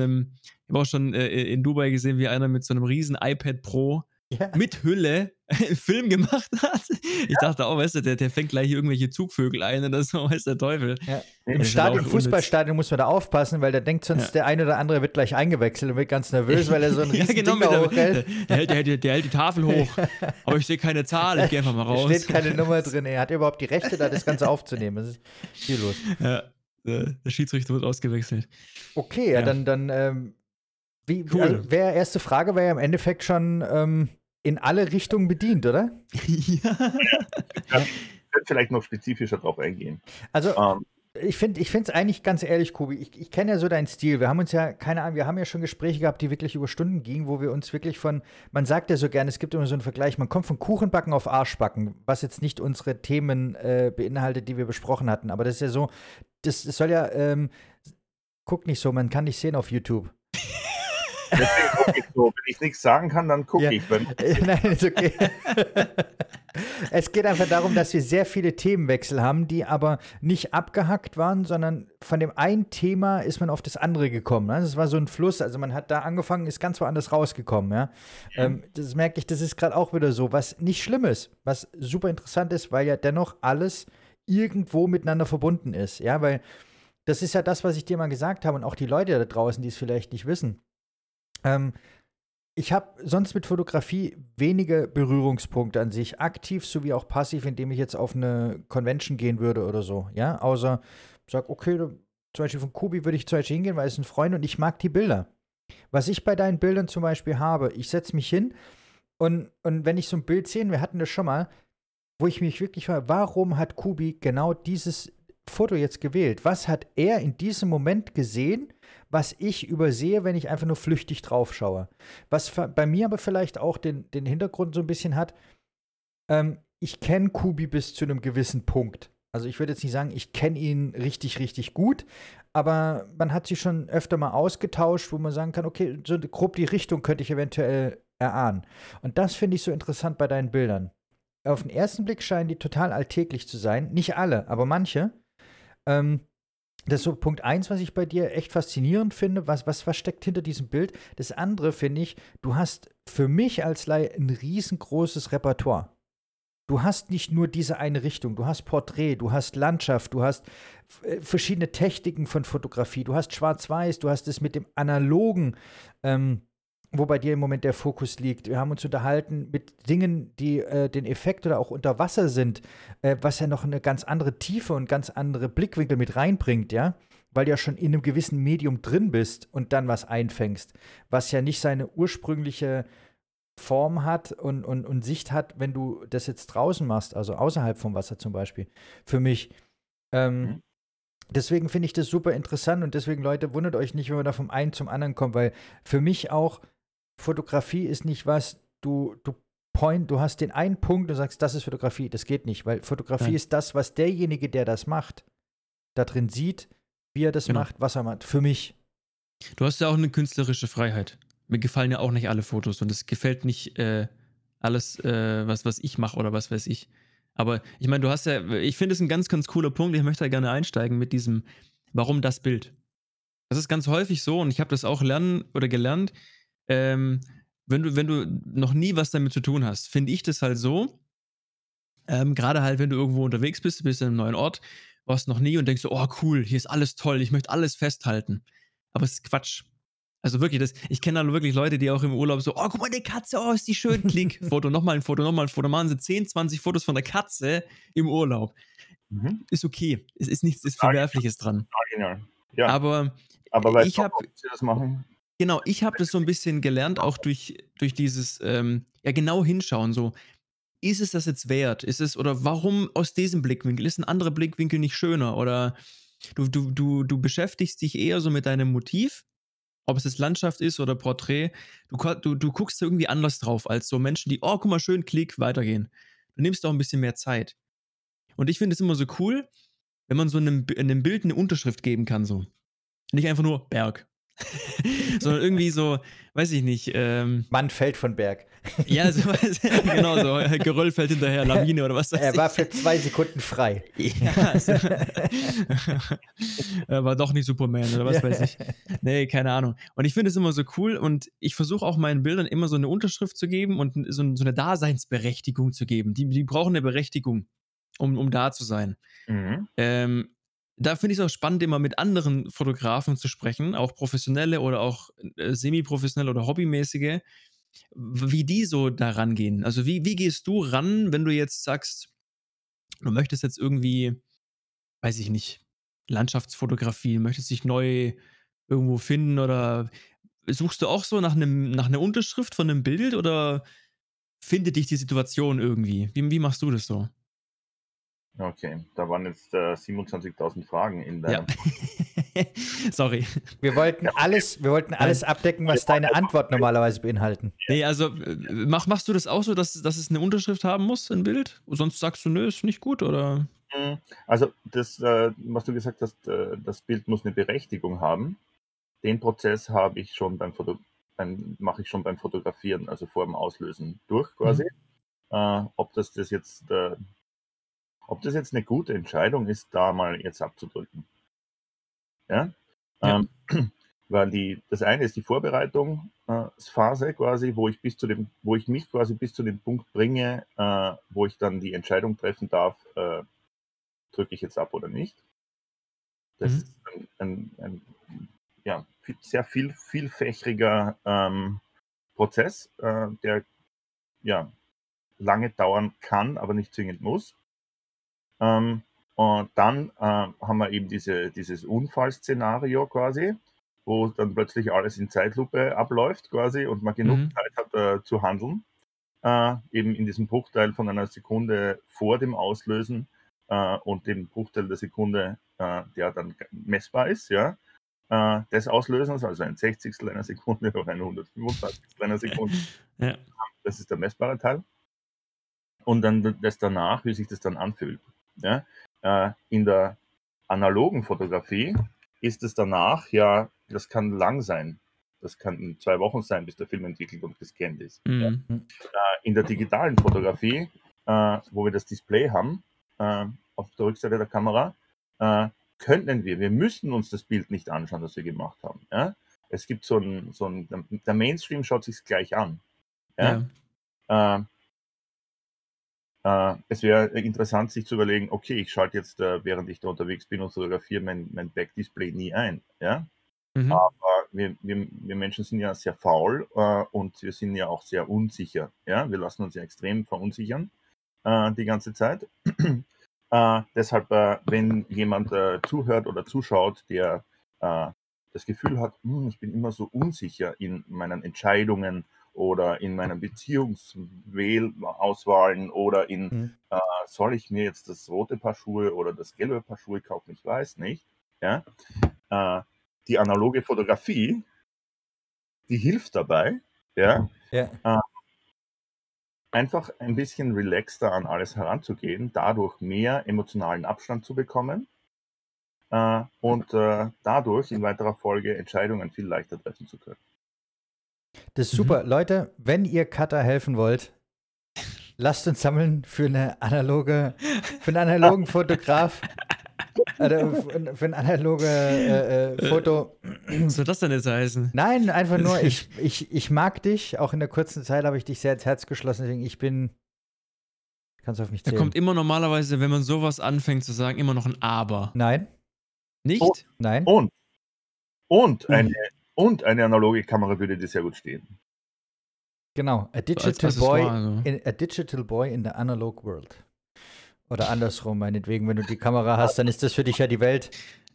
in Dubai gesehen, wie einer mit so einem riesen iPad Pro Ja. mit Hülle einen Film gemacht hat. Ich dachte auch, weißt du, der fängt gleich hier irgendwelche Zugvögel ein oder so, weiß der Teufel. Ja. Das Im ist Stadion, auch Fußballstadion muss man da aufpassen, weil da denkt sonst Ja. der eine oder andere wird gleich eingewechselt und wird ganz nervös, weil er so ein riesen Ding hochhält. der hält die Tafel hoch. Aber ich sehe keine Zahl, ich gehe einfach mal Da raus. steht keine Nummer drin. Er hat überhaupt die Rechte, da das Ganze aufzunehmen. Das ist viel los. Ja, der Schiedsrichter wird ausgewechselt. Okay, ja, Ja. dann wie, Cool. also erste Frage wäre ja im Endeffekt schon in alle Richtungen bedient, oder? Ja. Ich könnte vielleicht noch spezifischer drauf eingehen. Also Ähm, ich finde es eigentlich ganz ehrlich, Kubi, ich kenne ja so deinen Stil. Wir haben uns ja, keine Ahnung, wir haben ja schon Gespräche gehabt, die wirklich über Stunden gingen, wo wir uns wirklich man sagt ja so gerne, es gibt immer so einen Vergleich, man kommt von Kuchenbacken auf Arschbacken, was jetzt nicht unsere Themen beinhaltet, die wir besprochen hatten. Aber das ist ja so, das soll ja, guck nicht so, man kann dich sehen auf YouTube. deswegen gucke ich so. Wenn ich nichts sagen kann, dann gucke Ja. ich. Wenn, Nein, ist okay. Es geht einfach darum, dass wir sehr viele Themenwechsel haben, die aber nicht abgehackt waren, sondern von dem einen Thema ist man auf das andere gekommen. Ne? Das war so ein Fluss, also man hat da angefangen, ist ganz woanders rausgekommen. Ja? Das merke ich, das ist gerade auch wieder so, was nicht schlimm ist, was super interessant ist, weil ja dennoch alles irgendwo miteinander verbunden ist. Ja, weil das ist ja das, was ich dir mal gesagt habe und auch die Leute da draußen, die es vielleicht nicht wissen. Ich habe sonst mit Fotografie wenige Berührungspunkte an sich, aktiv sowie auch passiv, indem ich jetzt auf eine Convention gehen würde oder so, ja, außer sag, okay, zum Beispiel von Kubi würde ich zum Beispiel hingehen, weil es ein Freund und ich mag die Bilder. Was ich bei deinen Bildern zum Beispiel habe, ich setze mich hin und wenn ich so ein Bild sehe, wir hatten das schon mal, wo ich mich wirklich frage, warum hat Kubi genau dieses Foto jetzt gewählt? Was hat er in diesem Moment gesehen, was ich übersehe, wenn ich einfach nur flüchtig drauf schaue? Was bei mir aber vielleicht auch den Hintergrund so ein bisschen hat, ich kenne Kubi bis zu einem gewissen Punkt. Also ich würde jetzt nicht sagen, ich kenne ihn richtig, richtig gut, aber man hat sich schon öfter mal ausgetauscht, wo man sagen kann, okay, so grob die Richtung könnte ich eventuell erahnen. Und das finde ich so interessant bei deinen Bildern. Auf den ersten Blick scheinen die total alltäglich zu sein. Nicht alle, aber manche. Das ist so Punkt 1, was ich bei dir echt faszinierend finde. Was steckt hinter diesem Bild? Das andere finde ich, du hast für mich als Laie ein riesengroßes Repertoire. Du hast nicht nur diese eine Richtung, du hast Porträt, du hast Landschaft, du hast verschiedene Techniken von Fotografie, du hast Schwarz-Weiß, du hast es mit dem Analogen, wo bei dir im Moment der Fokus liegt. Wir haben uns unterhalten mit Dingen, die den Effekt oder auch unter Wasser sind, was ja noch eine ganz andere Tiefe und ganz andere Blickwinkel mit reinbringt, ja, weil du ja schon in einem gewissen Medium drin bist und dann was einfängst, was ja nicht seine ursprüngliche Form hat und Sicht hat, wenn du das jetzt draußen machst, also außerhalb vom Wasser zum Beispiel, für mich. Deswegen finde ich das super interessant und deswegen, Leute, wundert euch nicht, wenn wir da vom einen zum anderen kommen, weil für mich auch Fotografie ist nicht was, du hast den einen Punkt und sagst, das ist Fotografie. Das geht nicht, weil Fotografie Nein. ist das, was derjenige, der das macht, da drin sieht, wie er das Genau. macht, was er macht. Für mich. Du hast ja auch eine künstlerische Freiheit. Mir gefallen ja auch nicht alle Fotos und es gefällt nicht alles, was ich mache oder was weiß ich. Aber ich meine, ich finde es ein ganz, ganz cooler Punkt. Ich möchte da gerne einsteigen mit diesem, warum das Bild? Das ist ganz häufig so und ich habe das auch gelernt, wenn du noch nie was damit zu tun hast, finde ich das halt so, gerade halt, wenn du irgendwo unterwegs bist, du bist in einem neuen Ort, warst noch nie und denkst so, oh cool, hier ist alles toll, ich möchte alles festhalten. Aber es ist Quatsch. Also wirklich, ich kenne da wirklich Leute, die auch im Urlaub so, oh, guck mal, die Katze, oh, ist die schön, klick, Foto, nochmal ein Foto, nochmal ein Foto, machen sie 10, 20 Fotos von der Katze im Urlaub. Ist okay, es ist nichts Verwerfliches dran. Genial. Ja, Aber aber weißt ich du, habe, warum sie das machen? genau, ich habe das so ein bisschen gelernt, auch durch dieses, ja, genau hinschauen, so, ist es das jetzt wert? Ist es, oder warum aus diesem Blickwinkel? Ist ein anderer Blickwinkel nicht schöner? Oder Du beschäftigst dich eher so mit deinem Motiv, ob es jetzt Landschaft ist oder Porträt. Du guckst da irgendwie anders drauf als so Menschen, die, oh, guck mal, schön, Klick, weitergehen. Du nimmst auch ein bisschen mehr Zeit. Und ich finde es immer so cool, wenn man so einem Bild eine Unterschrift geben kann, so. Nicht einfach nur Berg. Sondern irgendwie so, weiß ich nicht, Mann fällt von Berg. ja, so, genau so, Geröll fällt hinterher, Lawine oder was weiß Er war ich. für 2 Sekunden frei. Ja, also, er war doch nicht Superman oder was weiß ich. Nee, keine Ahnung. Und ich finde es immer so cool und ich versuche auch meinen Bildern immer so eine Unterschrift zu geben und so eine Daseinsberechtigung zu geben. Die brauchen eine Berechtigung, um da zu sein. Mhm. Da finde ich es auch spannend, immer mit anderen Fotografen zu sprechen, auch professionelle oder auch semi-professionelle oder hobbymäßige, wie die so da rangehen. Also wie gehst du ran, wenn du jetzt sagst, du möchtest jetzt irgendwie, weiß ich nicht, Landschaftsfotografie, möchtest dich neu irgendwo finden oder suchst du auch so nach einer Unterschrift von einem Bild oder findet dich die Situation irgendwie? Wie machst du das so? Okay, da waren jetzt 27.000 Fragen in Ja. deinem. Sorry. Wir wollten alles abdecken, was deine Antwort normalerweise beinhalten. Nee, also machst du das auch so, dass es eine Unterschrift haben muss, ein Bild? Sonst sagst du, nö, ist nicht gut, oder? Also das, was du gesagt hast, das Bild muss eine Berechtigung haben. Den Prozess habe ich schon mache ich schon beim Fotografieren, also vor dem Auslösen durch quasi. Ob das jetzt eine gute Entscheidung ist, da mal jetzt abzudrücken. Ja? Ja. Weil das eine ist die Vorbereitungsphase quasi, wo ich mich quasi bis zu dem Punkt bringe, wo ich dann die Entscheidung treffen darf, drücke ich jetzt ab oder nicht. Das ist ein sehr vielfächriger Prozess, der ja lange dauern kann, aber nicht zwingend muss. Und dann haben wir eben dieses Unfallszenario quasi, wo dann plötzlich alles in Zeitlupe abläuft quasi und man genug Zeit hat zu handeln. Eben in diesem Bruchteil von einer Sekunde vor dem Auslösen und dem Bruchteil der Sekunde, der dann messbar ist, ja, des Auslösens, also ein 60. einer Sekunde oder ein 125. einer Sekunde. Ja. Das ist der messbare Teil. Und dann das danach, wie sich das dann anfühlt. Ja? In der analogen Fotografie ist es danach, ja, das kann lang sein. Das kann 2 Wochen sein, bis der Film entwickelt und gescannt ist. Ja? In der digitalen Fotografie, wo wir das Display haben, auf der Rückseite der Kamera, wir müssen uns das Bild nicht anschauen, das wir gemacht haben. Ja? Es gibt der Mainstream schaut sich gleich an. Ja? Es wäre interessant, sich zu überlegen, okay, ich schalte jetzt, während ich da unterwegs bin und fotografiere, mein Backdisplay nie ein. Ja? Aber wir Menschen sind ja sehr faul und wir sind ja auch sehr unsicher. Ja? Wir lassen uns ja extrem verunsichern die ganze Zeit. Deshalb, wenn jemand zuhört oder zuschaut, der das Gefühl hat, ich bin immer so unsicher in meinen Entscheidungen oder in meinen Beziehungsauswahlen oder soll ich mir jetzt das rote Paar Schuhe oder das gelbe Paar Schuhe kaufen, ich weiß nicht. Ja? Die analoge Fotografie, die hilft dabei, ja? Einfach ein bisschen relaxter an alles heranzugehen, dadurch mehr emotionalen Abstand zu bekommen und dadurch in weiterer Folge Entscheidungen viel leichter treffen zu können. Das ist super. Leute, wenn ihr Cutter helfen wollt, lasst uns sammeln für einen analogen Fotograf. Für ein analoge Foto. Was soll das denn jetzt heißen? Nein, einfach nur, ich mag dich. Auch in der kurzen Zeit habe ich dich sehr ins Herz geschlossen. Deswegen, kannst du auf mich zählen. Da kommt immer normalerweise, wenn man sowas anfängt zu sagen, immer noch ein Aber. Nein. Nicht? Nein. Und eine analoge Kamera würde dir sehr gut stehen. Genau. A digital boy in the analog world. Oder andersrum, meinetwegen, wenn du die Kamera hast, dann ist das für dich ja die Welt.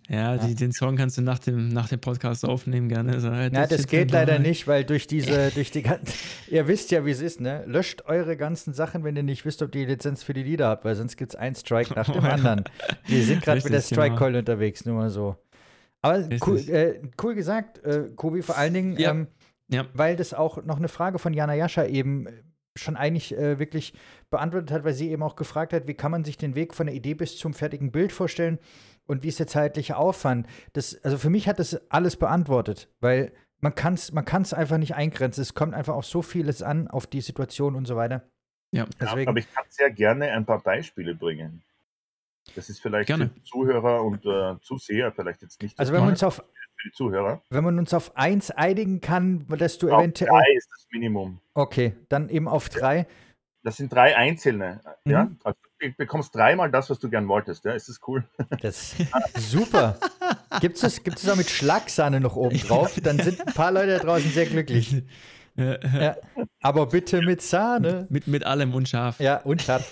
Ja, Ja. den Song kannst du nach dem Podcast aufnehmen, gerne. So, Ja, das geht leider nicht, weil durch die ganzen, ihr wisst ja, wie es ist, ne? Löscht eure ganzen Sachen, wenn ihr nicht wisst, ob ihr die Lizenz für die Lieder habt, weil sonst gibt es einen Strike nach dem Oh ja. anderen. Wir sind gerade mit der Richtig, genau. Strike-Keule unterwegs, nur mal so. Aber Richtig. cool gesagt, Kobi, vor allen Dingen, Ja. Ja. weil das auch noch eine Frage von Jana Jascha eben schon eigentlich wirklich beantwortet hat, weil sie eben auch gefragt hat, wie kann man sich den Weg von der Idee bis zum fertigen Bild vorstellen und wie ist der zeitliche Aufwand? Also für mich hat das alles beantwortet, weil man kann's einfach nicht eingrenzen. Es kommt einfach auf so vieles an, auf die Situation und so weiter. Ja. Deswegen, Aber ich kann sehr gerne ein paar Beispiele bringen. Das ist vielleicht Gerne. für die Zuhörer und Zuseher vielleicht jetzt nicht so also wenn wir spannend, uns für die Zuhörer. auf eins einigen kann, dass du Auf eventuell. 3 ist das Minimum. Okay, dann eben auf 3. Das sind 3 einzelne. Ja? Mhm. Also du bekommst 3-mal das, was du gern wolltest. Ja? Ist das cool? Das ist super. Gibt es auch mit Schlagsahne noch oben drauf? Dann sind ein paar Leute da draußen sehr glücklich. Ja, aber bitte mit Sahne. Mit allem und scharf. Ja, und scharf.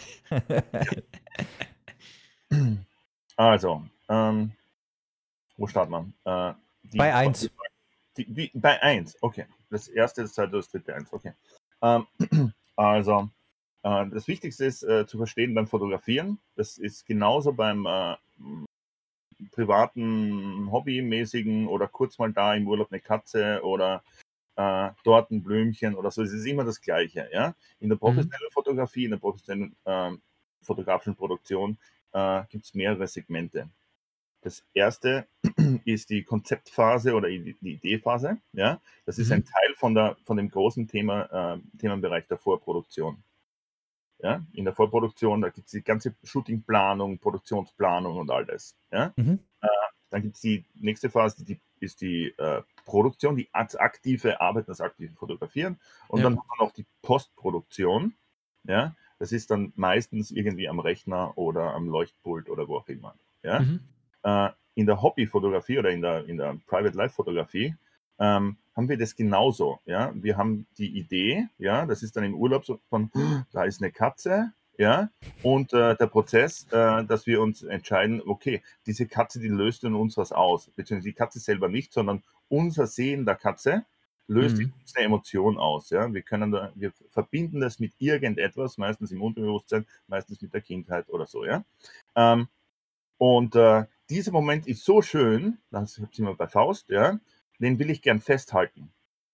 Also, wo starten wir? Bei 1. Bei 1, okay. Das erste, das zweite, das dritte 1, okay. Also, das Wichtigste ist zu verstehen beim Fotografieren. Das ist genauso beim privaten, hobbymäßigen oder kurz mal da im Urlaub eine Katze oder dort ein Blümchen oder so. Es ist immer das Gleiche. Ja? In der professionellen Fotografie, in der professionellen fotografischen Produktion gibt es mehrere Segmente. Das erste ist die Konzeptphase oder die Ideephase. Ja? Das ist ein Teil von dem großen Themenbereich der Vorproduktion. Ja? In der Vorproduktion, da gibt es die ganze Shootingplanung, Produktionsplanung und all das. Ja? Dann gibt es die nächste Phase, die ist die Produktion, das aktive Arbeiten, das aktive Fotografieren. Und dann haben wir noch die Postproduktion. Ja? Das ist dann meistens irgendwie am Rechner oder am Leuchtpult oder wo auch immer. Ja? In der Hobbyfotografie oder in der Private Life Fotografie haben wir das genauso. Ja? Wir haben die Idee, ja, das ist dann im Urlaub so von, da ist eine Katze, ja, und der Prozess, dass wir uns entscheiden, okay, diese Katze, die löst in uns was aus, beziehungsweise die Katze selber nicht, sondern unser Sehen der Katze löst in uns eine Emotion aus. Ja? Wir verbinden das mit irgendetwas, meistens im Unterbewusstsein, meistens mit der Kindheit oder so. Ja? Und dieser Moment ist so schön, das sind wir bei Faust, ja, den will ich gern festhalten.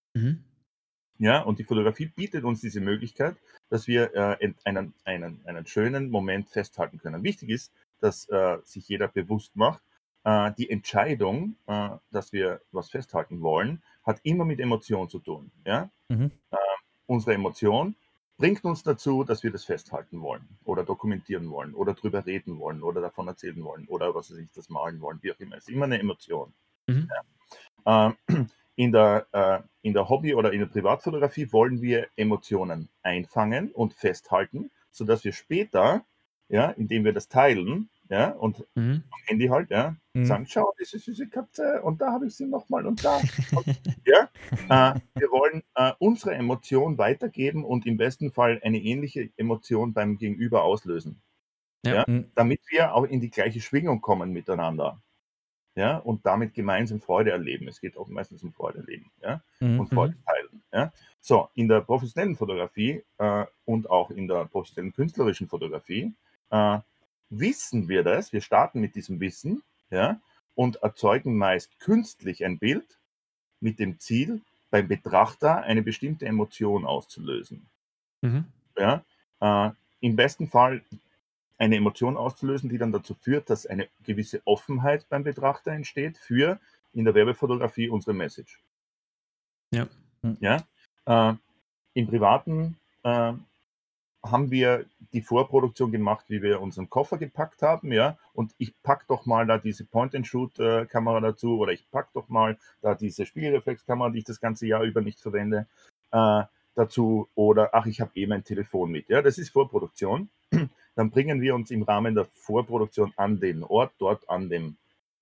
Ja, und die Fotografie bietet uns diese Möglichkeit, dass wir einen schönen Moment festhalten können. Wichtig ist, dass sich jeder bewusst macht, die Entscheidung, dass wir was festhalten wollen, hat immer mit Emotion zu tun. Ja? Unsere Emotion bringt uns dazu, dass wir das festhalten wollen oder dokumentieren wollen oder drüber reden wollen oder davon erzählen wollen oder was weiß ich, das malen wollen, wie auch immer. Es ist immer eine Emotion. Ja? In der Hobby- oder in der Privatfotografie wollen wir Emotionen einfangen und festhalten, sodass wir später, ja, indem wir das teilen, ja, und am Handy halt, ja, sagen, schau, das ist diese Katze und da habe ich sie nochmal und da. Und, ja, wir wollen unsere Emotion weitergeben und im besten Fall eine ähnliche Emotion beim Gegenüber auslösen. Ja, damit wir auch in die gleiche Schwingung kommen miteinander. Ja, und damit gemeinsam Freude erleben. Es geht auch meistens um Freude erleben, ja, und Freude teilen. Ja. So, in der professionellen Fotografie und auch in der professionellen künstlerischen Fotografie wissen wir das, wir starten mit diesem Wissen, ja, und erzeugen meist künstlich ein Bild mit dem Ziel, beim Betrachter eine bestimmte Emotion auszulösen. Ja. Im besten Fall eine Emotion auszulösen, die dann dazu führt, dass eine gewisse Offenheit beim Betrachter entsteht für in der Werbefotografie unsere Message. Ja. Ja? Im Privaten haben wir die Vorproduktion gemacht, wie wir unseren Koffer gepackt haben, ja, und ich packe doch mal da diese Point-and-Shoot-Kamera dazu oder ich packe doch mal da diese Spiegelreflexkamera, die ich das ganze Jahr über nicht verwende, dazu oder ach, ich habe mein Telefon mit. Ja, das ist Vorproduktion. Dann bringen wir uns im Rahmen der Vorproduktion an den Ort, dort an dem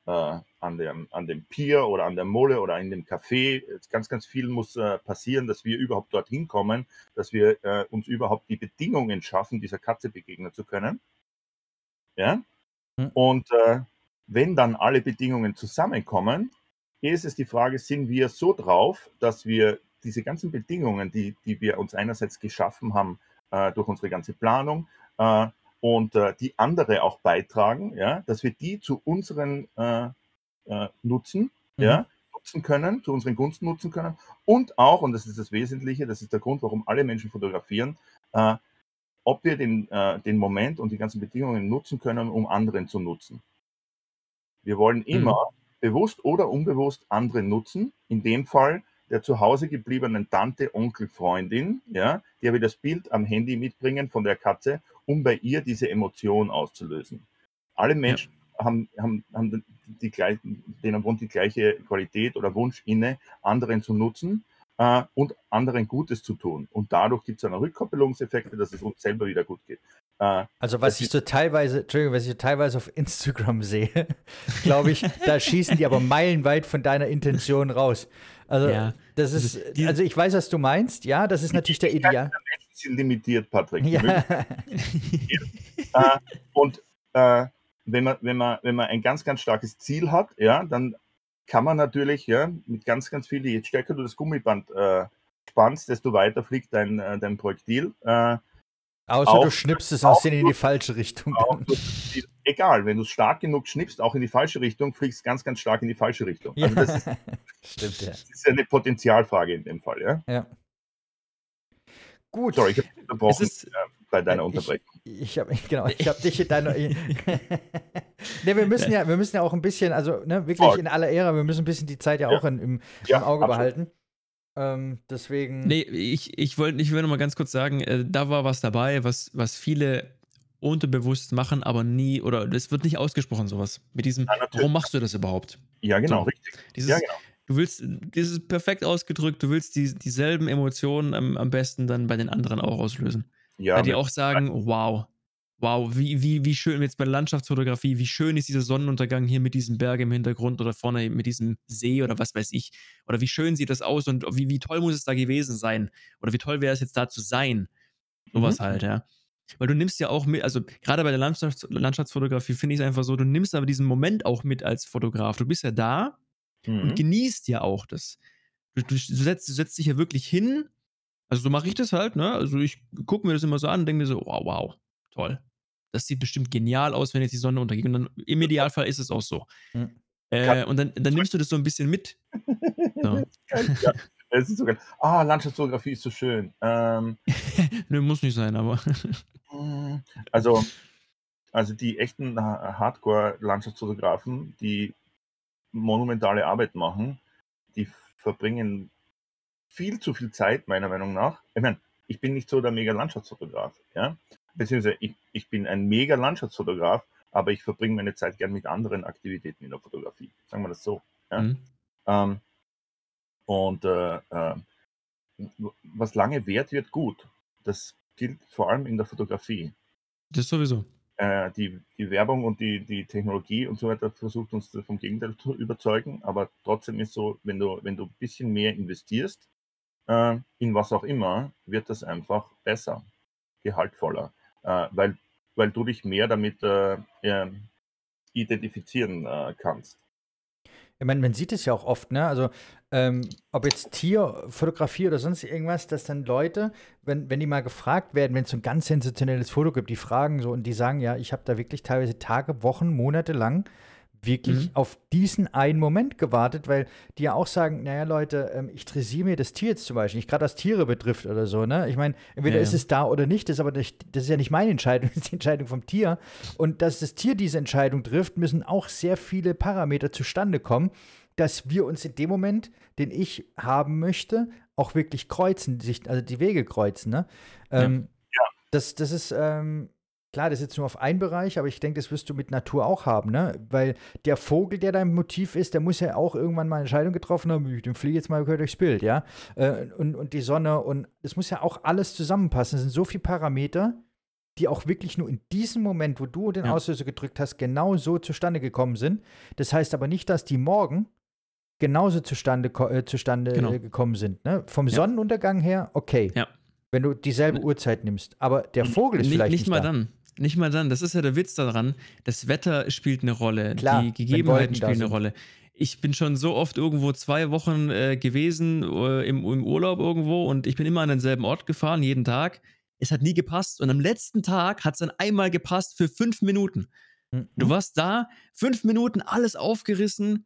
Pier oder an der Mole oder in dem Café. Ganz, ganz viel muss passieren, dass wir überhaupt dorthin kommen, dass wir uns überhaupt die Bedingungen schaffen, dieser Katze begegnen zu können. Ja? Und wenn dann alle Bedingungen zusammenkommen, ist es die Frage, sind wir so drauf, dass wir diese ganzen Bedingungen, die wir uns einerseits geschaffen haben durch unsere ganze Planung und die andere auch beitragen, ja, dass wir die zu unseren Nutzen, ja, nutzen können, zu unseren Gunsten nutzen können und auch, und das ist das Wesentliche, das ist der Grund, warum alle Menschen fotografieren, ob wir den Moment und die ganzen Bedingungen nutzen können, um anderen zu nutzen. Wir wollen immer bewusst oder unbewusst andere nutzen, in dem Fall der zu Hause gebliebenen Tante, Onkel, Freundin, ja, der wir das Bild am Handy mitbringen von der Katze, um bei ihr diese Emotion auszulösen. Alle Menschen haben denen wohnt die gleiche Qualität oder Wunsch inne, anderen zu nutzen und anderen Gutes zu tun. Und dadurch gibt es einen Rückkoppelungseffekt, dass es uns selber wieder gut geht. Also was ich so teilweise auf Instagram sehe, glaube ich, da schießen die aber meilenweit von deiner Intention raus. Also das ist, also ich weiß, was du meinst, ja, das ist natürlich der Ideal. Die Menschen sind limitiert, Patrick. Ja. Und wenn man ein ganz, ganz starkes Ziel hat, ja, dann kann man natürlich mit ganz, ganz viel, je stärker du das Gummiband spannst, desto weiter fliegt dein Projektil. Außer du schnippst es aus in die falsche Richtung. Egal, wenn du es stark genug schnippst, auch in die falsche Richtung, fliegst ganz, ganz stark in die falsche Richtung. Also das ist, stimmt, ja. Das ist eine Potentialfrage in dem Fall, ja. Gut. Sorry, ich habe dich unterbrochen bei deiner Unterbrechung. Ich habe dich in deiner. Ne, wir müssen ja auch ein bisschen, also ne, wirklich in aller Ehre, wir müssen ein bisschen die Zeit ja auch im Auge behalten. Deswegen. Nee, ich will noch mal ganz kurz sagen, da war was dabei, was viele unterbewusst machen, aber nie, oder das wird nicht ausgesprochen, sowas. Mit diesem, warum machst du das überhaupt? Ja, genau, richtig. Du willst, das ist perfekt ausgedrückt, du willst dieselben Emotionen am besten dann bei den anderen auch auslösen. Ja, weil die auch sagen, wow, wie schön, jetzt bei der Landschaftsfotografie, wie schön ist dieser Sonnenuntergang hier mit diesem Berg im Hintergrund oder vorne mit diesem See oder was weiß ich. Oder wie schön sieht das aus und wie toll muss es da gewesen sein? Oder wie toll wäre es jetzt da zu sein? Sowas halt, ja. Weil du nimmst ja auch mit, also gerade bei der Landschaftsfotografie finde ich es einfach so, du nimmst aber diesen Moment auch mit als Fotograf. Du bist ja da und genießt ja auch das. Du setzt dich ja wirklich hin. Also so mache ich das halt, ne? Also ich gucke mir das immer so an und denke mir so, wow, toll. Das sieht bestimmt genial aus, wenn jetzt die Sonne untergeht. Und dann im Idealfall ist es auch so. Und dann nimmst du das so ein bisschen mit. So. Ja, es ist so geil. Landschaftsfotografie ist so schön. Nö, muss nicht sein, aber. Also die echten Hardcore-Landschaftsfotografen, die monumentale Arbeit machen, die verbringen viel zu viel Zeit, meiner Meinung nach. Ich meine, ich bin nicht so der Mega-Landschaftsfotograf, ja. Beziehungsweise ich bin ein Mega-Landschaftsfotograf, aber ich verbringe meine Zeit gern mit anderen Aktivitäten in der Fotografie. Sagen wir das so. Ja? Was lange währt, wird gut. Das gilt vor allem in der Fotografie. Das sowieso. Die Werbung und die Technologie und so weiter versucht uns vom Gegenteil zu überzeugen, aber trotzdem ist so, wenn du ein bisschen mehr investierst, in was auch immer, wird das einfach besser, gehaltvoller, weil du dich mehr damit identifizieren kannst. Ich meine, man sieht es ja auch oft, ne? Also, ob jetzt Tierfotografie oder sonst irgendwas, dass dann Leute, wenn die mal gefragt werden, wenn es so ein ganz sensationelles Foto gibt, die fragen so und die sagen, ja, ich habe da wirklich teilweise Tage, Wochen, Monate lang wirklich auf diesen einen Moment gewartet, weil die ja auch sagen, naja, Leute, ich dressiere mir das Tier jetzt zum Beispiel, nicht gerade was Tiere betrifft oder so, ne? Ich meine, entweder ist es da oder nicht, das ist ja nicht meine Entscheidung, das ist die Entscheidung vom Tier. Und dass das Tier diese Entscheidung trifft, müssen auch sehr viele Parameter zustande kommen, dass wir uns in dem Moment, den ich haben möchte, auch wirklich kreuzen, also die Wege kreuzen, ne? Das ist, klar, das ist jetzt nur auf einen Bereich, aber ich denke, das wirst du mit Natur auch haben, ne? Weil der Vogel, der dein Motiv ist, der muss ja auch irgendwann mal eine Entscheidung getroffen haben, den fliege jetzt mal durchs Bild, ja? Und die Sonne und es muss ja auch alles zusammenpassen. Es sind so viele Parameter, die auch wirklich nur in diesem Moment, wo du den Auslöser gedrückt hast, genau so zustande gekommen sind. Das heißt aber nicht, dass die morgen genauso zustande gekommen sind, ne? Vom Sonnenuntergang her, okay. Ja. Wenn du dieselbe Uhrzeit nimmst. Aber der Vogel ist vielleicht nicht mal da. dann. Nicht mal dann. Das ist ja der Witz daran. Das Wetter spielt eine Rolle, die Klar, wenn Gegebenheiten Wolken da spielen eine sind. Rolle. Ich bin schon so oft irgendwo 2 Wochen, gewesen, im Urlaub irgendwo und ich bin immer an denselben Ort gefahren, jeden Tag. Es hat nie gepasst und am letzten Tag hat's dann einmal gepasst für 5 Minuten. Du Mhm. warst da, 5 Minuten, alles aufgerissen,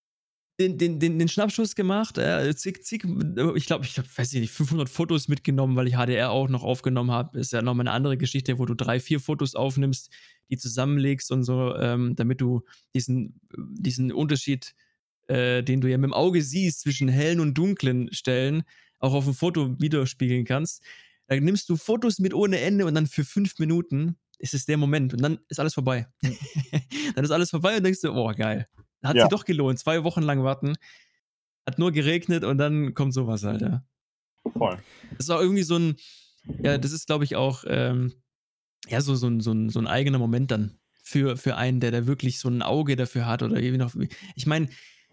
den Schnappschuss gemacht, zig, ich glaube, weiß ich nicht, 500 Fotos mitgenommen, weil ich HDR auch noch aufgenommen habe. Ist ja noch mal 'ne andere Geschichte, wo du 3, 4 Fotos aufnimmst, die zusammenlegst und so, damit du diesen Unterschied, den du ja mit dem Auge siehst zwischen hellen und dunklen Stellen, auch auf dem Foto widerspiegeln kannst. Dann nimmst du Fotos mit ohne Ende und dann für 5 Minuten ist es der Moment und dann ist alles vorbei. Mhm. Dann ist alles vorbei und denkst du: „Oh, geil. Hat Ja, sich doch gelohnt, 2 Wochen lang warten. Hat nur geregnet und dann kommt sowas halt, ja. voll. Das ist auch irgendwie so ein, ja, das ist, glaube ich, auch, ja, so 'n eigener Moment dann für einen, der da wirklich so ein Auge dafür hat oder irgendwie noch, ich meine,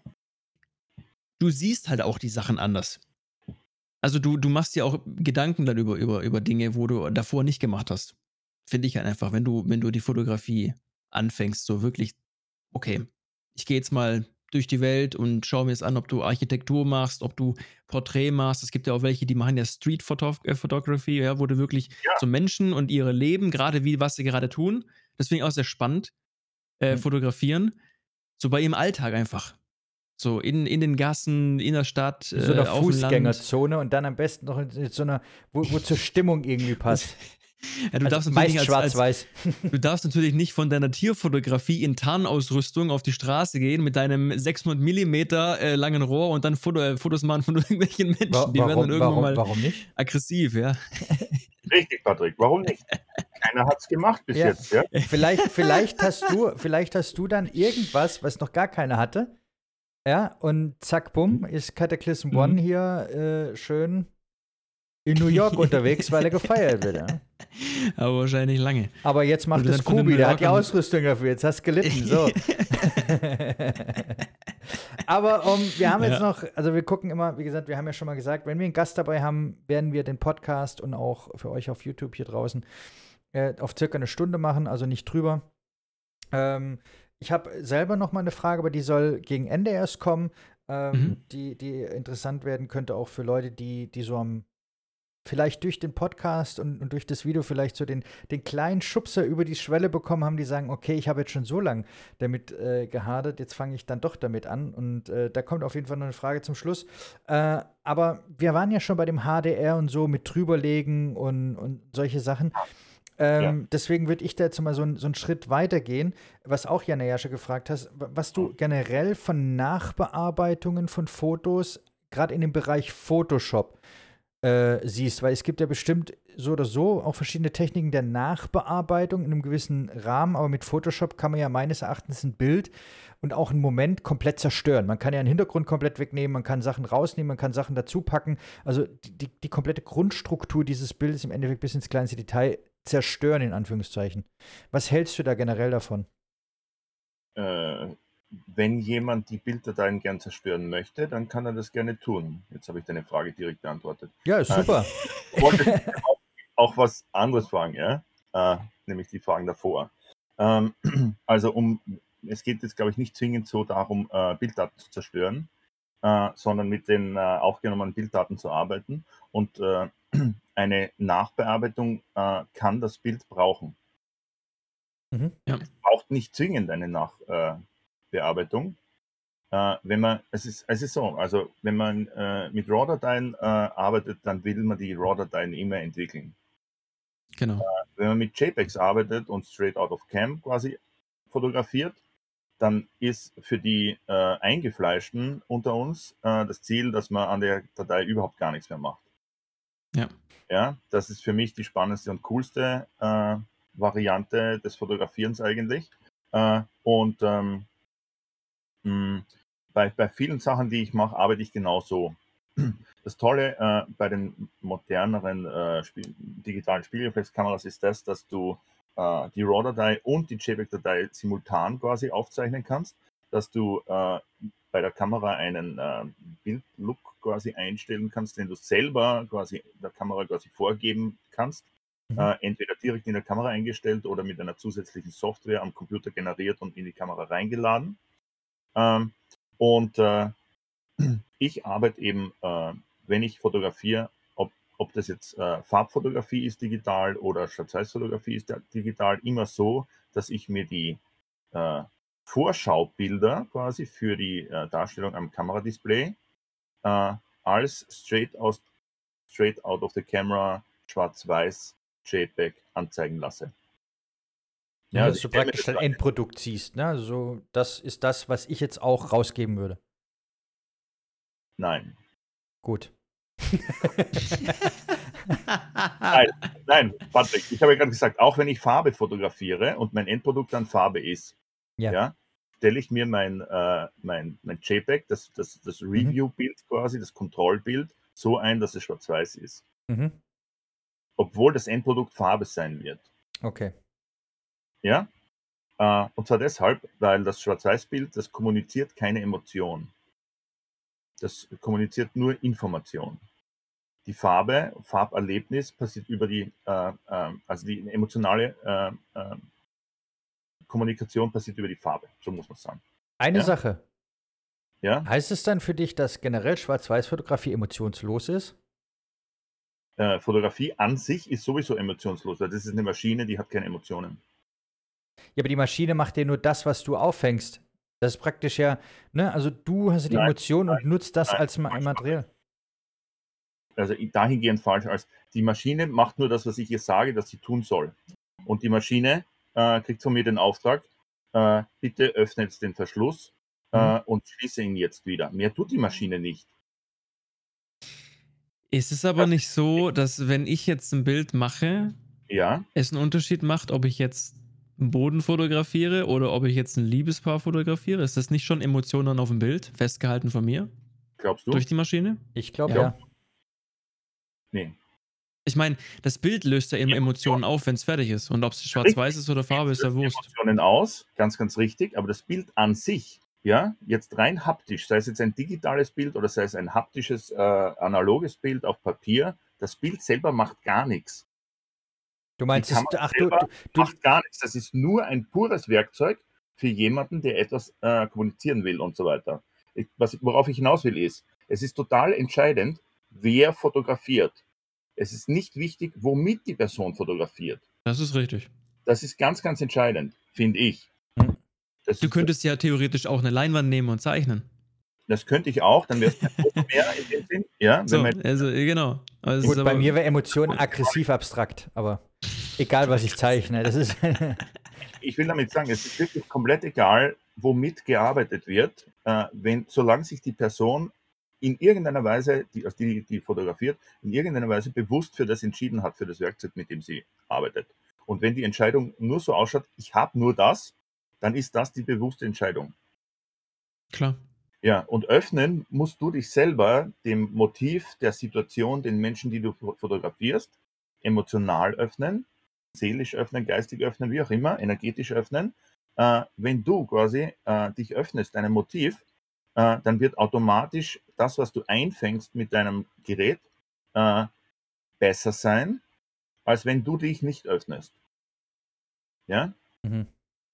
du siehst halt auch die Sachen anders. Also, du machst dir auch Gedanken dann über Dinge, wo du davor nicht gemacht hast. Finde ich halt einfach, wenn du die Fotografie anfängst, so wirklich: „Okay, ich gehe jetzt mal durch die Welt und schaue mir jetzt an, ob du Architektur machst, ob du Porträt machst.“ Es gibt ja auch welche, die machen ja Photography, ja, wo du wirklich Ja, so Menschen und ihre Leben, gerade wie was sie gerade tun, deswegen auch sehr spannend, Mhm. fotografieren, so bei ihrem Alltag einfach. So in den Gassen, in der Stadt, In so einer auf'm Land. Fußgängerzone und dann am besten noch in so einer, wo zur Stimmung irgendwie Das passt. ja, du Also, darfst natürlich nicht meist als schwarz-weiß. du darfst natürlich nicht von deiner Tierfotografie in Tarnausrüstung auf die Straße gehen mit deinem 600 Millimeter, langen Rohr und dann Fotos machen von irgendwelchen Wa Menschen. Die werden dann warum irgendwann warum mal warum nicht? aggressiv, ja. richtig, Patrick. Warum nicht? Keiner hat es gemacht bis Ja, jetzt, ja? vielleicht hast du dann irgendwas, was noch gar keiner hatte, ja, und zack, bumm, ist Cataclysm One Mhm. hier, schön in New York unterwegs, weil er gefeiert wird, ja. Aber wahrscheinlich lange. Aber jetzt Wo macht du dann es von den Kubi, New der hat die Yorkern Ausrüstung dafür, jetzt hast du gelitten, so. Aber wir haben jetzt ja. noch, also wir gucken immer, wie gesagt, wir haben ja schon mal gesagt, wenn wir einen Gast dabei haben, werden wir den Podcast und auch für euch auf YouTube hier draußen auf circa eine Stunde machen, also nicht drüber. Ich habe selber noch mal eine Frage, aber die soll gegen Ende erst kommen, Mhm. die interessant werden könnte, auch für Leute, die so am vielleicht durch den Podcast und durch das Video vielleicht so den kleinen Schubser über die Schwelle bekommen haben, die sagen, okay, ich habe jetzt schon so lange damit gehadert, jetzt fange ich dann doch damit an. Und da kommt auf jeden Fall noch eine Frage zum Schluss. Aber wir waren ja schon bei dem HDR und so mit drüberlegen und solche Sachen. Ja. Deswegen würde ich da jetzt mal so einen Schritt weiter gehen, was auch Jana Jasche gefragt hast, was du generell von Nachbearbeitungen von Fotos, gerade in dem Bereich Photoshop, siehst, weil es gibt ja bestimmt so oder so auch verschiedene Techniken der Nachbearbeitung in einem gewissen Rahmen, aber mit Photoshop kann man ja meines Erachtens ein Bild und auch einen Moment komplett zerstören. Man kann ja einen Hintergrund komplett wegnehmen, man kann Sachen rausnehmen, man kann Sachen dazu packen. Also die komplette Grundstruktur dieses Bildes im Endeffekt bis ins kleinste Detail zerstören, in Anführungszeichen. Was hältst du da generell davon? Äh, wenn jemand die Bilddateien gern zerstören möchte, dann kann er das gerne tun. Jetzt habe ich deine Frage direkt beantwortet. Ja, ist Ich super. wollte auch was anderes fragen, ja? Nämlich die Fragen davor. Ähm, also es geht jetzt, glaube ich, nicht zwingend so darum, Bilddaten zu zerstören, sondern mit den aufgenommenen Bilddaten zu arbeiten. Und eine Nachbearbeitung kann das Bild brauchen. Mhm. Ja, Braucht nicht zwingend eine Nachbearbeitung. Es ist so, also wenn man mit RAW-Dateien arbeitet, dann will man die RAW-Dateien immer entwickeln. genau. Wenn man mit JPEGs arbeitet und straight out of cam quasi fotografiert, dann ist für die Eingefleischten unter uns das Ziel, dass man an der Datei überhaupt gar nichts mehr macht. Ja. Ja, das ist für mich die spannendste und coolste Variante des Fotografierens eigentlich. Und bei vielen Sachen, die ich mache, arbeite ich genauso. Das Tolle bei den moderneren digitalen Spiegelreflexkameras ist das, dass du die RAW-Datei und die JPEG-Datei simultan quasi aufzeichnen kannst, dass du bei der Kamera einen Bildlook quasi einstellen kannst, den du selber quasi der Kamera quasi vorgeben kannst. entweder direkt in der Kamera eingestellt oder mit einer zusätzlichen Software am Computer generiert und in die Kamera reingeladen. Und ich arbeite eben, wenn ich fotografiere, ob das jetzt Farbfotografie ist digital oder Schwarz-Weiß-Fotografie ist digital, immer so, dass ich mir die Vorschaubilder quasi für die Darstellung am Kameradisplay als straight out of the camera, schwarz-weiß, JPEG anzeigen lasse. Ja, also dass ich du stelle mir praktisch das dein Endprodukt siehst, ne? Also, das ist das, was ich jetzt auch rausgeben würde. Nein. Gut. Nein, Patrick, ich habe ja gerade gesagt, auch wenn ich Farbe fotografiere und mein Endprodukt dann Farbe ist, Ja. ja, stelle ich mir mein JPEG, das Review-Bild quasi, das Kontrollbild, so ein, dass es schwarz-weiß ist. Mhm. Obwohl das Endprodukt Farbe sein wird. Okay. Ja? Und zwar deshalb, weil das Schwarz-Weiß-Bild, das kommuniziert keine Emotion. Das kommuniziert nur Information. Die Farberlebnis passiert über die, also die emotionale Kommunikation passiert über die Farbe, so muss man sagen. Eine Ja? Sache. Ja? Heißt es dann für dich, dass generell Schwarz-Weiß-Fotografie emotionslos ist? Fotografie an sich ist sowieso emotionslos, weil das ist eine Maschine, die hat keine Emotionen. Ja, aber die Maschine macht dir nur das, was du auffängst. Das ist praktisch ja, ne? Also du hast die Nein, Emotionen und nutzt das nein, als Material. Also dahingehend falsch, als die Maschine macht nur das, was ich ihr sage, dass sie tun soll. Und die Maschine kriegt von mir den Auftrag, bitte öffne jetzt den Verschluss und schließe ihn jetzt wieder. Mehr tut die Maschine nicht. Ist es aber nicht so, dass wenn ich jetzt ein Bild mache, Ja, es einen Unterschied macht, ob ich jetzt einen Boden fotografiere oder ob ich jetzt ein Liebespaar fotografiere? Ist das nicht schon Emotionen dann auf dem Bild, festgehalten von mir? glaubst du? Durch die Maschine? Ich glaube, Ja. ja. Nee. Ich meine, das Bild löst ja eben Emotionen auf, wenn es fertig ist. Und ob es schwarz-weiß ist oder Farbe, ist ja Wurst. Emotionen aus, ganz, ganz richtig, aber das Bild an sich, ja, jetzt rein haptisch, sei es jetzt ein digitales Bild oder sei es ein haptisches, analoges Bild auf Papier, das Bild selber macht gar nichts. Du meinst, Die es, Kamera ach, selber macht gar nichts. Das ist nur ein pures Werkzeug für jemanden, der etwas kommunizieren will und so weiter. Worauf ich hinaus will, ist, es ist total entscheidend, wer fotografiert. Es ist nicht wichtig, womit die Person fotografiert. Das ist richtig. Das ist ganz, ganz entscheidend, finde ich. Hm. Du könntest ja theoretisch auch eine Leinwand nehmen und zeichnen. Das könnte ich auch, dann wäre es kein Foto mehr in dem Sinn. Ja, wenn So, man, also genau. Also Gut, bei mir wäre Emotion aggressiv abstrakt, aber egal, was ich zeichne, das ist. ich will damit sagen, es ist wirklich komplett egal, womit gearbeitet wird, solange sich die Person in irgendeiner Weise, die fotografiert, in irgendeiner Weise bewusst für das entschieden hat, für das Werkzeug, mit dem sie arbeitet. Und wenn die Entscheidung nur so ausschaut, ich habe nur das, dann ist das die bewusste Entscheidung. Klar. Ja, und öffnen musst du dich selber dem Motiv, der Situation, den Menschen, die du fotografierst, emotional öffnen, seelisch öffnen, geistig öffnen, wie auch immer, energetisch öffnen. Wenn du quasi dich öffnest, deinem Motiv, dann wird automatisch das, was du einfängst mit deinem Gerät, besser sein, als wenn du dich nicht öffnest. Ja? Mhm.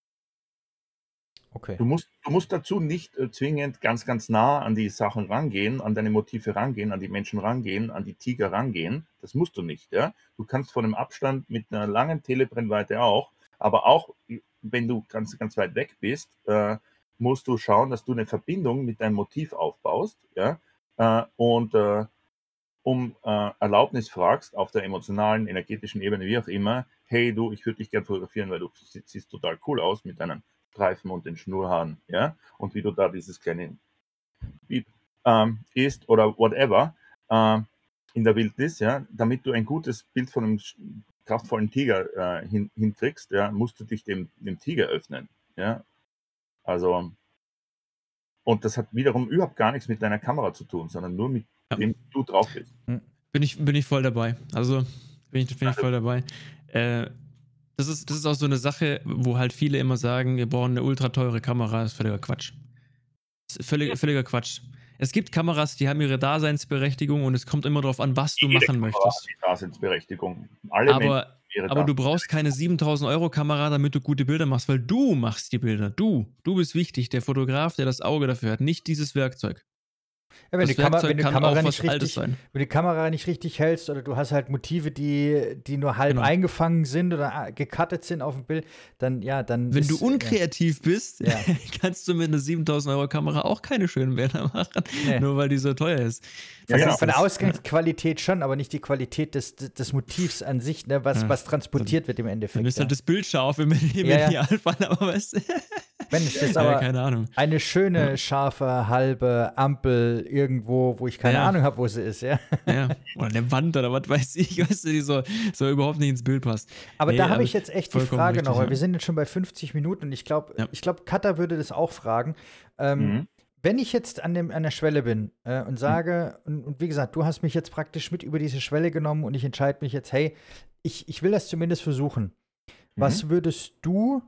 Okay. Du musst dazu nicht zwingend ganz, ganz nah an die Sachen rangehen, an deine Motive rangehen, an die Menschen rangehen, an die Tiger rangehen. Das musst du nicht. Ja? Du kannst von einem Abstand mit einer langen Telebrennweite auch, aber auch wenn du ganz, ganz weit weg bist, musst du schauen, dass du eine Verbindung mit deinem Motiv aufbaust, ja? Und um Erlaubnis fragst auf der emotionalen, energetischen Ebene, wie auch immer, hey du, ich würde dich gerne fotografieren, weil du siehst total cool aus mit deinen Streifen und den Schnurrhaaren, ja, und wie du da dieses kleine Piep isst oder whatever in der Wildnis, ja, damit du ein gutes Bild von einem kraftvollen Tiger hinkriegst, ja, musst du dich dem Tiger öffnen, ja, also und das hat wiederum überhaupt gar nichts mit deiner Kamera zu tun, sondern nur mit dem du drauf bist. Bin ich voll dabei. Also bin ich voll dabei. Das ist auch so eine Sache, wo halt viele immer sagen, wir brauchen eine ultra teure Kamera. Das ist völliger Quatsch. Das ist völliger Quatsch. Es gibt Kameras, die haben ihre Daseinsberechtigung und es kommt immer darauf an, was du machen möchtest. Die Daseinsberechtigung. Alle Aber Menschen wäre aber du das. brauchst keine 7.000 € Kamera, damit du gute Bilder machst, weil du machst die Bilder. Du bist wichtig, der Fotograf, der das Auge dafür hat, nicht dieses Werkzeug. Ja, Das Werkzeug wenn du kann Kamera auch nicht was Altes richtig, sein. wenn du die Kamera nicht richtig hältst oder du hast halt Motive, die nur halb Genau. eingefangen sind oder gecuttet sind auf dem Bild, dann Wenn du ist, unkreativ bist, Ja. kannst du mit einer 7.000 € Kamera auch keine schönen Bilder machen, Nee. nur weil die so teuer ist. Ja, genau. Von der Das- Ausgangsqualität schon, aber nicht die Qualität des Motivs an sich, ne, Ja. was transportiert wird im Dann Endeffekt. ist Ja. halt das Bild scharf im Ja, ja. Idealfall, aber weißt du. Mensch, das ist Ja, aber keine Ahnung. eine schöne, Ja. scharfe, halbe Ampel irgendwo, wo ich keine Ja. Ahnung habe, wo sie ist, ja. Ja. Oder eine Wand oder was weiß ich, weißt du, die so überhaupt nicht ins Bild passt. Aber Nee, da habe aber ich jetzt echt die vollkommen Frage richtig, noch, weil ja. wir sind jetzt schon bei 50 Minuten und ich glaube, Ja. Katha würde das auch fragen. Mhm. Wenn ich jetzt an der Schwelle bin und sage, und wie gesagt, du hast mich jetzt praktisch mit über diese Schwelle genommen und ich entscheide mich jetzt, hey, ich will das zumindest versuchen. Was würdest du,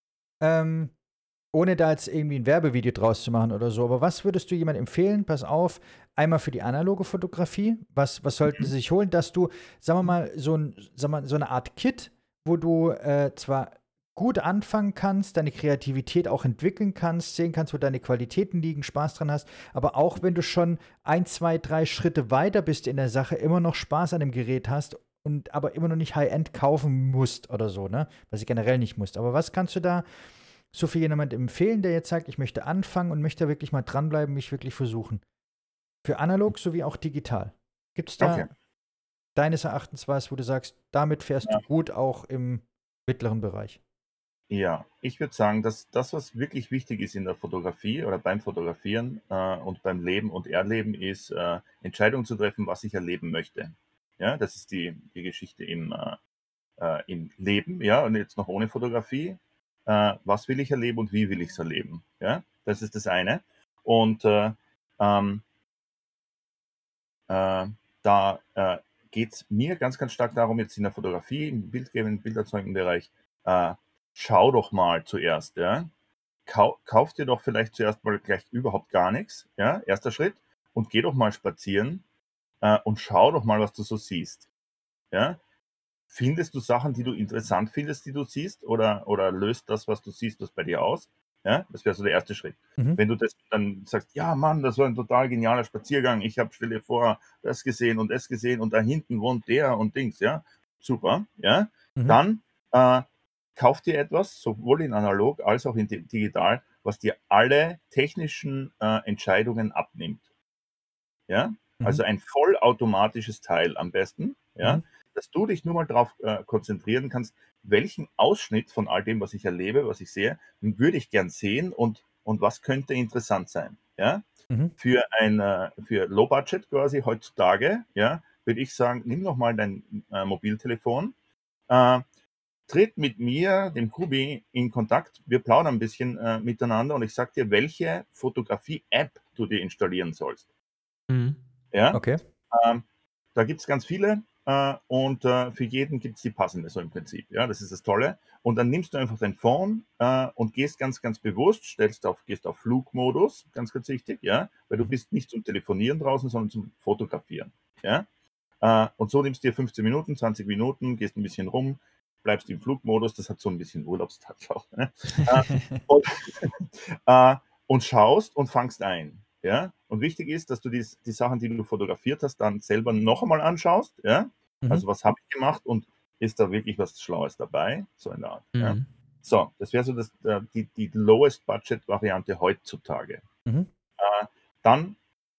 ohne da jetzt irgendwie ein Werbevideo draus zu machen oder so, aber was würdest du jemandem empfehlen? Pass auf, einmal für die analoge Fotografie, was sollten sie sich holen, dass du, sagen wir mal, so eine Art Kit, wo du zwar gut anfangen kannst, deine Kreativität auch entwickeln kannst, sehen kannst, wo deine Qualitäten liegen, Spaß dran hast, aber auch wenn du schon 1, 2, 3 Schritte weiter bist in der Sache, immer noch Spaß an dem Gerät hast und aber immer noch nicht High-End kaufen musst oder so, ne? Was ich generell nicht musst. Aber was kannst du da so für jemanden empfehlen, der jetzt sagt, ich möchte anfangen und möchte wirklich mal dranbleiben, mich wirklich versuchen? Für analog sowie auch digital. Gibt es da Okay. deines Erachtens was, wo du sagst, damit fährst du gut auch im mittleren Bereich? Ja, ich würde sagen, dass das, was wirklich wichtig ist in der Fotografie oder beim Fotografieren und beim Leben und Erleben, ist, Entscheidungen zu treffen, was ich erleben möchte. Ja, das ist die Geschichte im Leben, ja, und jetzt noch ohne Fotografie. Was will ich erleben und wie will ich es erleben? Ja, das ist das eine. Und ähm, da geht es mir ganz, ganz stark darum, jetzt in der Fotografie, im bildgebenden, bilderzeugenden Bereich, schau doch mal zuerst, ja. Kauf dir doch vielleicht zuerst mal gleich überhaupt gar nichts, ja, erster Schritt, und geh doch mal spazieren und schau doch mal, was du so siehst. Ja. Findest du Sachen, die du interessant findest, die du siehst, oder löst das, was du siehst, das bei dir aus? Ja, das wäre so der erste Schritt. Mhm. Wenn du das dann sagst, ja Mann, das war ein total genialer Spaziergang, ich habe, stell dir vor, das gesehen und da hinten wohnt der und Dings, ja, super, ja, Mhm. dann kauf dir etwas, sowohl in analog als auch in digital, was dir alle technischen Entscheidungen abnimmt. Ja, also ein vollautomatisches Teil am besten, ja, Mhm. dass du dich nur mal darauf konzentrieren kannst, welchen Ausschnitt von all dem, was ich erlebe, was ich sehe, würde ich gern sehen und was könnte interessant sein, ja. Mhm. Für Low Budget quasi heutzutage, ja, würde ich sagen, nimm noch mal dein Mobiltelefon, äh, tritt mit mir, dem Kubi, in Kontakt. Wir plaudern ein bisschen miteinander und ich sage dir, welche Fotografie-App du dir installieren sollst. Mhm. Ja, Okay. da gibt es ganz viele und für jeden gibt es die passende, so im Prinzip. Ja, das ist das Tolle. Und dann nimmst du einfach dein Phone und gehst ganz, ganz bewusst, gehst auf Flugmodus, ganz, ganz wichtig, ja, weil du bist nicht zum Telefonieren draußen, sondern zum Fotografieren. Ja, und so nimmst du dir 15 Minuten, 20 Minuten, gehst ein bisschen rum, bleibst im Flugmodus, das hat so ein bisschen Urlaubstouch auch. Ne? und, und schaust und fangst ein. Ja? Und wichtig ist, dass du die Sachen, die du fotografiert hast, dann selber noch einmal anschaust. Ja? Also was habe ich gemacht und ist da wirklich was Schlaues dabei? So in der Art. Ja? Mhm. So, das wäre so die Lowest Budget Variante heutzutage. Mhm. Dann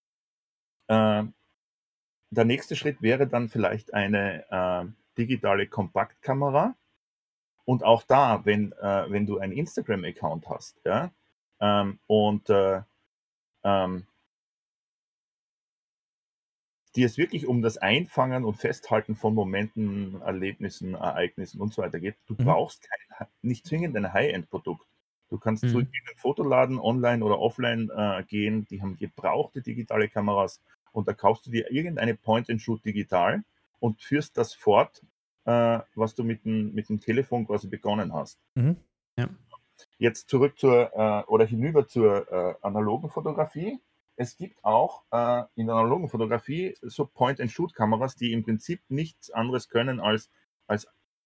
der nächste Schritt wäre dann vielleicht eine digitale Kompaktkamera. Und auch da, wenn du einen Instagram-Account hast, ja, und dir es wirklich um das Einfangen und Festhalten von Momenten, Erlebnissen, Ereignissen und so weiter geht, du Mhm. brauchst nicht zwingend ein High-End-Produkt. Du kannst Mhm. zurück in den Fotoladen, online oder offline gehen, die haben gebrauchte digitale Kameras und da kaufst du dir irgendeine Point-and-Shoot digital und führst das fort, was du mit dem Telefon quasi begonnen hast. Mhm. Ja. Jetzt zurück oder hinüber zur analogen Fotografie. Es gibt auch in der analogen Fotografie so Point-and-Shoot-Kameras, die im Prinzip nichts anderes können als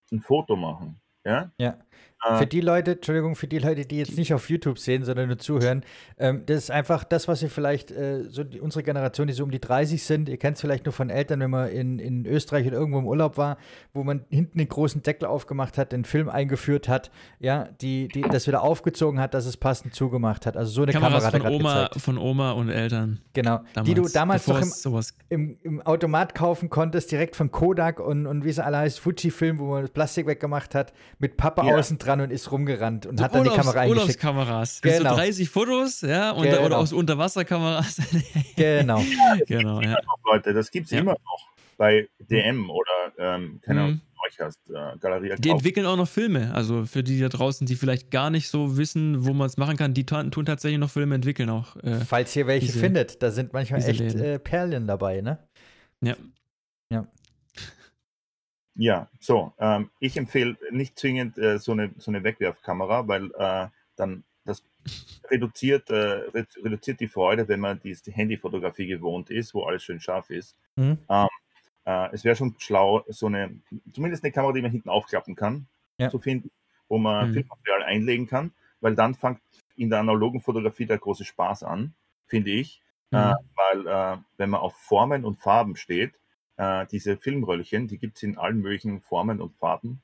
ein Foto machen. Ja? Ja. Äh, Für die Leute, Entschuldigung, für die Leute, die jetzt nicht auf YouTube sehen, sondern nur zuhören, das ist einfach das, was ihr vielleicht, unsere Generation, die so um die 30 sind, ihr kennt es vielleicht nur von Eltern, wenn man in Österreich oder irgendwo im Urlaub war, wo man hinten den großen Deckel aufgemacht hat, den Film eingeführt hat, ja, die das wieder aufgezogen hat, dass es passend zugemacht hat. Also so eine Kameras Kamera hat er gerade gezeigt. von Oma und Eltern. Genau, Damals, die du damals bevor noch es sowas. im Automat kaufen konntest, direkt von Kodak und wie es alle heißt, Fujifilm, wo man das Plastik weggemacht hat, mit Papa Ja. außen dran und ist rumgerannt und So hat dann die Kamera eingeschickt. Urlaubskameras. Mit so Genau. 30 Fotos, ja, und, oder Genau. aus Unterwasserkameras. Genau. Genau, ja. Leute, das gibt es Ja. immer noch bei DM oder, keine Ahnung, Mhm. was du hast, Galeria Die Kauf. entwickeln auch noch Filme. Also für die da draußen, die vielleicht gar nicht so wissen, wo man es machen kann, die tun tatsächlich noch Filme entwickeln auch. Falls ihr welche diese- findet, da sind manchmal diese echt Läden. Perlen dabei, ne? Ja. Ja. Ja, so, ich empfehle nicht zwingend so eine Wegwerfkamera, weil dann das reduziert die Freude, wenn man die Handyfotografie gewohnt ist, wo alles schön scharf ist. Mhm. Es wäre schon schlau, zumindest eine Kamera, die man hinten aufklappen kann, Ja. zu finden, wo man Mhm. Filmmaterial einlegen kann, weil dann fängt in der analogen Fotografie der große Spaß an, finde ich. Mhm. Weil wenn man auf Formen und Farben steht, diese Filmröllchen, die gibt es in allen möglichen Formen und Farben.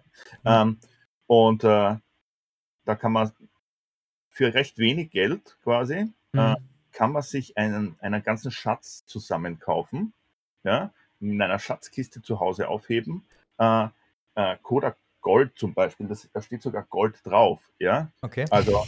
Und da kann man für recht wenig Geld quasi, Mhm. kann man sich einen ganzen Schatz zusammenkaufen, ja, in einer Schatzkiste zu Hause aufheben. Kodak Gold zum Beispiel, da steht sogar Gold drauf, ja. Okay. Also,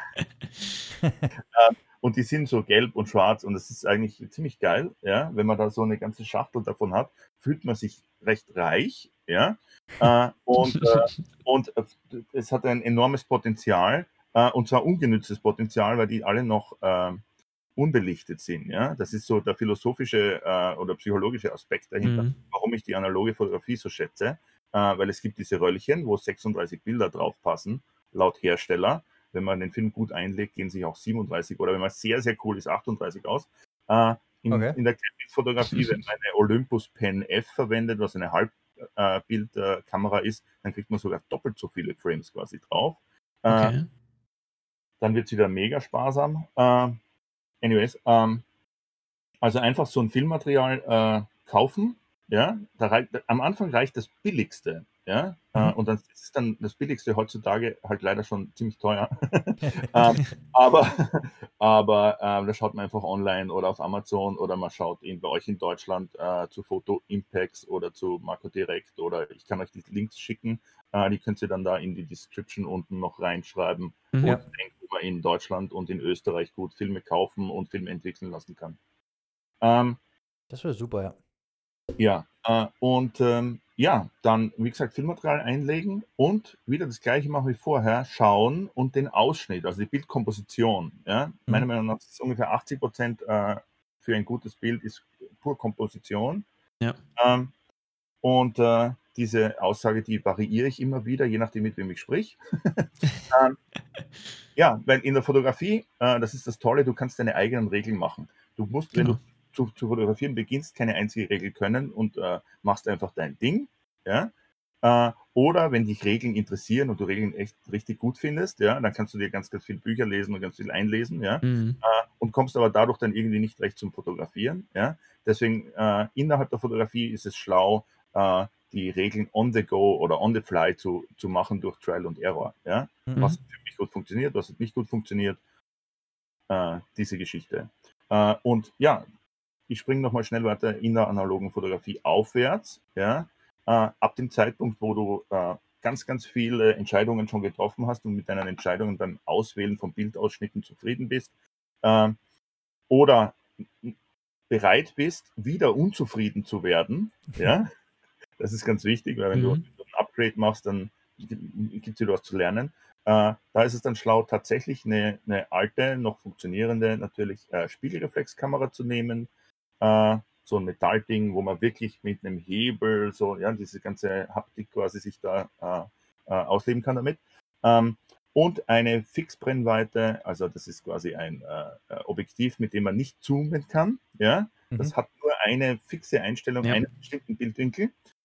und die sind so gelb und schwarz und das ist eigentlich ziemlich geil, ja. Wenn man da so eine ganze Schachtel davon hat, fühlt man sich recht reich, ja. Und es hat ein enormes Potenzial, und zwar ungenütztes Potenzial, weil die alle noch unbelichtet sind, ja. Das ist so der philosophische oder psychologische Aspekt dahinter, Mhm. warum ich die analoge Fotografie so schätze, weil es gibt diese Röllchen, wo 36 Bilder drauf passen, laut Hersteller. Wenn man den Film gut einlegt, gehen sich auch 37 oder wenn man sehr, sehr cool ist, 38 aus. Okay. In der Kleinbildfotografie, wenn man eine Olympus Pen F verwendet, was eine Halbbildkamera ist, dann kriegt man sogar doppelt so viele Frames quasi drauf. Okay. Dann wird es wieder mega sparsam. Anyways, also einfach so ein Filmmaterial kaufen, ja. Am Anfang reicht das Billigste, ja. Und dann ist dann das Billigste heutzutage halt leider schon ziemlich teuer. Aber da schaut man einfach online oder auf Amazon oder man schaut bei euch in Deutschland zu Photo Impacts oder zu Marco Direct oder ich kann euch die Links schicken. Die könnt ihr dann da in die Description unten noch reinschreiben, Mhm. wo Ja. ich denke, wo man in Deutschland und in Österreich gut Filme kaufen und Filme entwickeln lassen kann. Das wäre super, ja. Ja, ja, dann, wie gesagt, Filmmaterial einlegen und wieder das Gleiche machen wie vorher, schauen und den Ausschnitt, also die Bildkomposition. Ja? Meiner Meinung nach ist ungefähr 80% für ein gutes Bild ist pur Komposition. Ja. Und diese Aussage, die variiere ich immer wieder, je nachdem, mit wem ich sprich. Ja, weil in der Fotografie, das ist das Tolle, du kannst deine eigenen Regeln machen. Du musst, wenn Genau. du zu fotografieren beginnst, keine einzige Regel können und machst einfach dein Ding. Ja? Oder wenn dich Regeln interessieren und du Regeln echt richtig gut findest, ja, dann kannst du dir ganz, ganz viele Bücher lesen und ganz viel einlesen, ja, Mhm. und kommst aber dadurch dann irgendwie nicht recht zum Fotografieren. Ja? Deswegen innerhalb der Fotografie ist es schlau, die Regeln on the go oder on the fly zu machen durch Trial und Error. Ja? Was Mhm. für mich gut funktioniert, was hat nicht gut funktioniert, diese Geschichte. Und ja, ich springe nochmal schnell weiter in der analogen Fotografie aufwärts. Ja? Ab dem Zeitpunkt, wo du ganz, ganz viele Entscheidungen schon getroffen hast und mit deinen Entscheidungen beim Auswählen von Bildausschnitten zufrieden bist oder bereit bist, wieder unzufrieden zu werden, ja, das ist ganz wichtig, weil wenn du Mhm. ein Upgrade machst, dann gibt es wieder was zu lernen. Da ist es dann schlau, tatsächlich eine alte, noch funktionierende, natürlich Spiegelreflexkamera zu nehmen. So ein Metallding, wo man wirklich mit einem Hebel, so, ja, diese ganze Haptik quasi sich da ausleben kann damit. Und eine Fixbrennweite, also das ist quasi ein Objektiv, mit dem man nicht zoomen kann. Ja? Das hat nur eine fixe Einstellung, Ja. einen bestimmten Bildwinkel.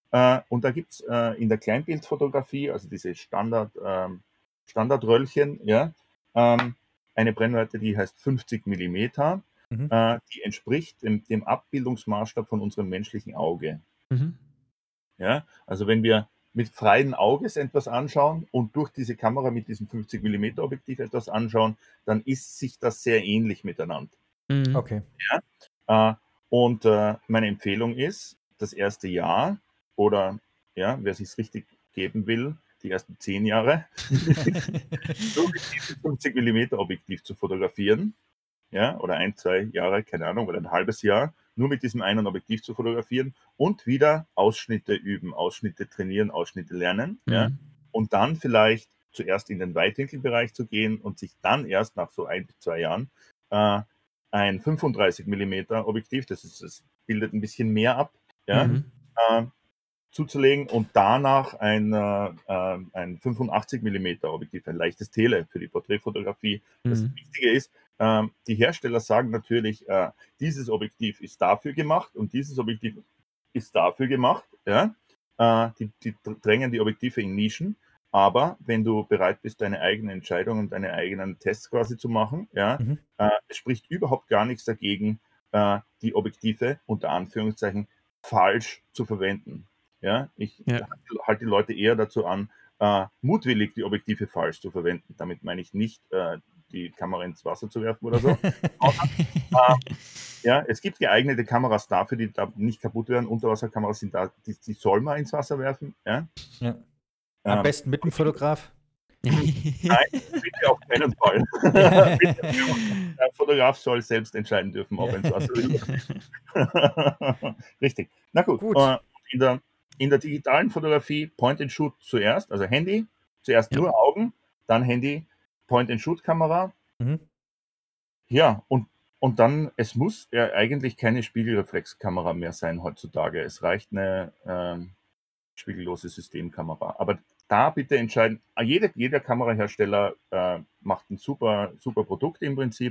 Und da gibt es in der Kleinbildfotografie, also diese Standardröllchen, ja, eine Brennweite, die heißt 50 Millimeter. Mhm. Die entspricht dem Abbildungsmaßstab von unserem menschlichen Auge. Mhm. Ja? Also wenn wir mit freien Auges etwas anschauen und durch diese Kamera mit diesem 50 Millimeter Objektiv etwas anschauen, dann ist sich das sehr ähnlich miteinander. Mhm. Okay. Und meine Empfehlung ist, das erste Jahr oder ja, wer sich richtig geben will, die ersten 10 Jahre, nur mit diesem 50 Millimeter Objektiv zu fotografieren. Ja, oder 1, 2 Jahre, keine Ahnung, oder ein halbes Jahr, nur mit diesem einen Objektiv zu fotografieren und wieder Ausschnitte üben, Ausschnitte trainieren, Ausschnitte lernen. Ja, Mhm. und dann vielleicht zuerst in den Weitwinkelbereich zu gehen und sich dann erst nach so 1 bis 2 Jahren ein 35 Millimeter Objektiv, das bildet ein bisschen mehr ab, ja, Mhm. zuzulegen und danach ein 85 Millimeter Objektiv, ein leichtes Tele für die Porträtfotografie. Das Mhm. Wichtige ist, die Hersteller sagen natürlich, dieses Objektiv ist dafür gemacht und dieses Objektiv ist dafür gemacht. Ja? Die drängen die Objektive in Nischen, aber wenn du bereit bist, deine eigene Entscheidung und deine eigenen Tests quasi zu machen, ja, Mhm. es spricht überhaupt gar nichts dagegen, die Objektive unter Anführungszeichen falsch zu verwenden. Ja? Ich Ja. halte die Leute eher dazu an, mutwillig die Objektive falsch zu verwenden. Damit meine ich nicht, die Kamera ins Wasser zu werfen oder so. Ja, es gibt geeignete Kameras dafür, die da nicht kaputt werden. Unterwasserkameras sind da, die soll man ins Wasser werfen. Ja? Ja. Am besten mit dem Fotograf. Nein, bitte auf keinen Fall. Der Fotograf soll selbst entscheiden dürfen, ob er ins Wasser will. Richtig. Na gut. Gut. In der digitalen Fotografie Point and Shoot zuerst, also Handy, zuerst Ja. nur Augen, dann Handy, Point and Shoot Kamera. Mhm. Ja, und dann, es muss ja eigentlich keine Spiegelreflexkamera mehr sein heutzutage. Es reicht eine spiegellose Systemkamera. Aber da bitte entscheiden, jeder Kamerahersteller macht ein super, super Produkt im Prinzip.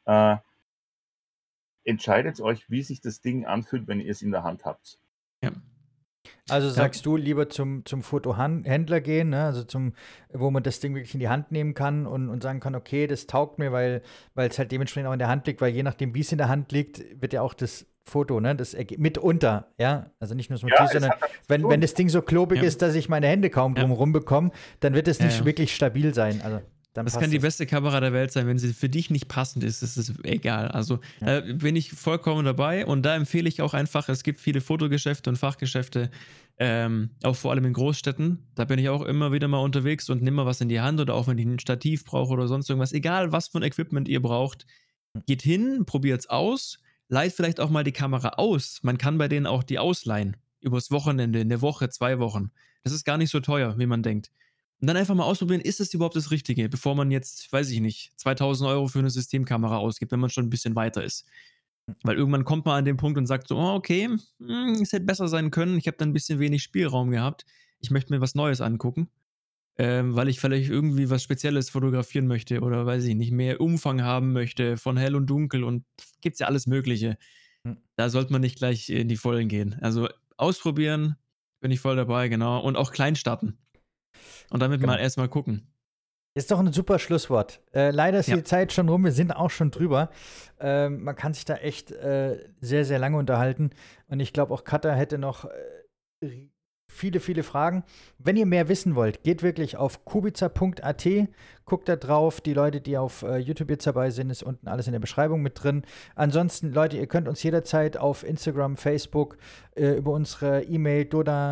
Entscheidet euch, wie sich das Ding anfühlt, wenn ihr es in der Hand habt. Ja. Also Ja. sagst du, lieber zum Fotohändler gehen, ne? Also wo man das Ding wirklich in die Hand nehmen kann und sagen kann, okay, das taugt mir, weil es halt dementsprechend auch in der Hand liegt, weil je nachdem, wie es in der Hand liegt, wird ja auch das Foto, ne, mitunter, ja, also nicht nur das Motiv, Ja, es sondern hat damit zu tun. wenn das Ding so klobig Ja. ist, dass ich meine Hände kaum Ja. drumherum bekomme, dann wird es Ja, nicht ja. wirklich stabil sein. Also dann Das passt kann die es. beste Kamera der Welt sein, wenn sie für dich nicht passend ist, ist es egal. Also Ja. da bin ich vollkommen dabei und da empfehle ich auch einfach, es gibt viele Fotogeschäfte und Fachgeschäfte, auch vor allem in Großstädten. Da bin ich auch immer wieder mal unterwegs und nehme mal was in die Hand oder auch wenn ich ein Stativ brauche oder sonst irgendwas, egal was für ein Equipment ihr braucht, geht hin, probiert es aus, leiht vielleicht auch mal die Kamera aus. Man kann bei denen auch die ausleihen. Übers Wochenende, eine Woche, 2 Wochen. Das ist gar nicht so teuer, wie man denkt. Und dann einfach mal ausprobieren, ist es überhaupt das Richtige, bevor man jetzt, weiß ich nicht, 2.000 € für eine Systemkamera ausgibt, wenn man schon ein bisschen weiter ist. Weil irgendwann kommt man an den Punkt und sagt so, oh, okay, es hätte besser sein können, ich habe da ein bisschen wenig Spielraum gehabt, ich möchte mir was Neues angucken, weil ich vielleicht irgendwie was Spezielles fotografieren möchte oder weiß ich nicht, mehr Umfang haben möchte von hell und dunkel und gibt's ja alles Mögliche. Hm. Da sollte man nicht gleich in die Vollen gehen. Also ausprobieren, bin ich voll dabei, genau. Und auch klein starten. Und damit Genau. mal erstmal gucken. Ist doch ein super Schlusswort. Leider ist Ja. die Zeit schon rum, wir sind auch schon drüber. Man kann sich da echt sehr, sehr lange unterhalten. Und ich glaube, auch Katha hätte noch viele, viele Fragen. Wenn ihr mehr wissen wollt, geht wirklich auf kubica.at, guckt da drauf. Die Leute, die auf YouTube jetzt dabei sind, ist unten alles in der Beschreibung mit drin. Ansonsten, Leute, ihr könnt uns jederzeit auf Instagram, Facebook, über unsere E-Mail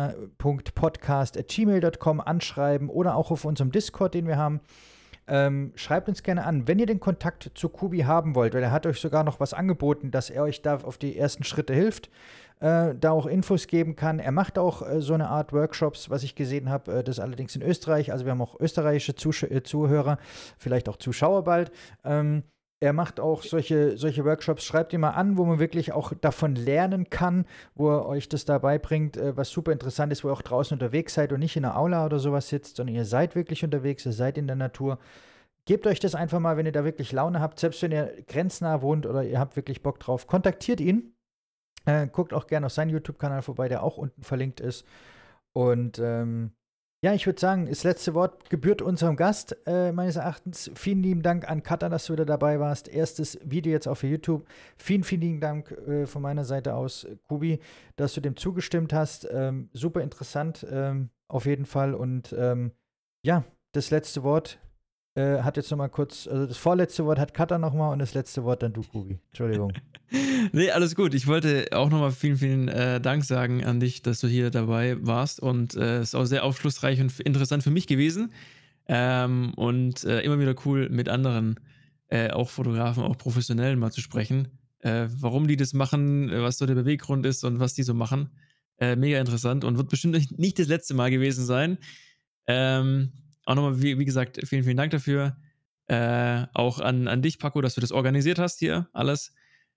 doda.podcast@gmail.com anschreiben oder auch auf unserem Discord, den wir haben. Schreibt uns gerne an, wenn ihr den Kontakt zu Kubi haben wollt, weil er hat euch sogar noch was angeboten, dass er euch da auf die ersten Schritte hilft, da auch Infos geben kann. Er macht auch so eine Art Workshops, was ich gesehen habe, das allerdings in Österreich, also wir haben auch österreichische Zuhörer, vielleicht auch Zuschauer bald. Er macht auch solche Workshops, schreibt ihn mal an, wo man wirklich auch davon lernen kann, wo er euch das dabei bringt, was super interessant ist, wo ihr auch draußen unterwegs seid und nicht in einer Aula oder sowas sitzt, sondern ihr seid wirklich unterwegs, ihr seid in der Natur. Gebt euch das einfach mal, wenn ihr da wirklich Laune habt, selbst wenn ihr grenznah wohnt oder ihr habt wirklich Bock drauf, kontaktiert ihn. Guckt auch gerne auf seinen YouTube-Kanal vorbei, der auch unten verlinkt ist. Und ja, ich würde sagen, das letzte Wort gebührt unserem Gast, meines Erachtens. Vielen lieben Dank an Katha, dass du wieder dabei warst. Erstes Video jetzt auf YouTube. Vielen, vielen lieben Dank von meiner Seite aus, Kubi, dass du dem zugestimmt hast. Super interessant, auf jeden Fall. Und ja, das letzte Wort hat jetzt noch mal kurz, also das vorletzte Wort hat Katha noch mal und das letzte Wort dann du, Kubi. Entschuldigung. Nee, alles gut. Ich wollte auch nochmal vielen, vielen Dank sagen an dich, dass du hier dabei warst. Und es ist auch sehr aufschlussreich und interessant für mich gewesen. Und immer wieder cool, mit anderen, auch Fotografen, auch Professionellen mal zu sprechen. Warum die das machen, was so der Beweggrund ist und was die so machen. Mega interessant und wird bestimmt nicht das letzte Mal gewesen sein. Auch nochmal, wie gesagt, vielen, vielen Dank dafür. Auch an dich, Paco, dass du das organisiert hast hier, alles.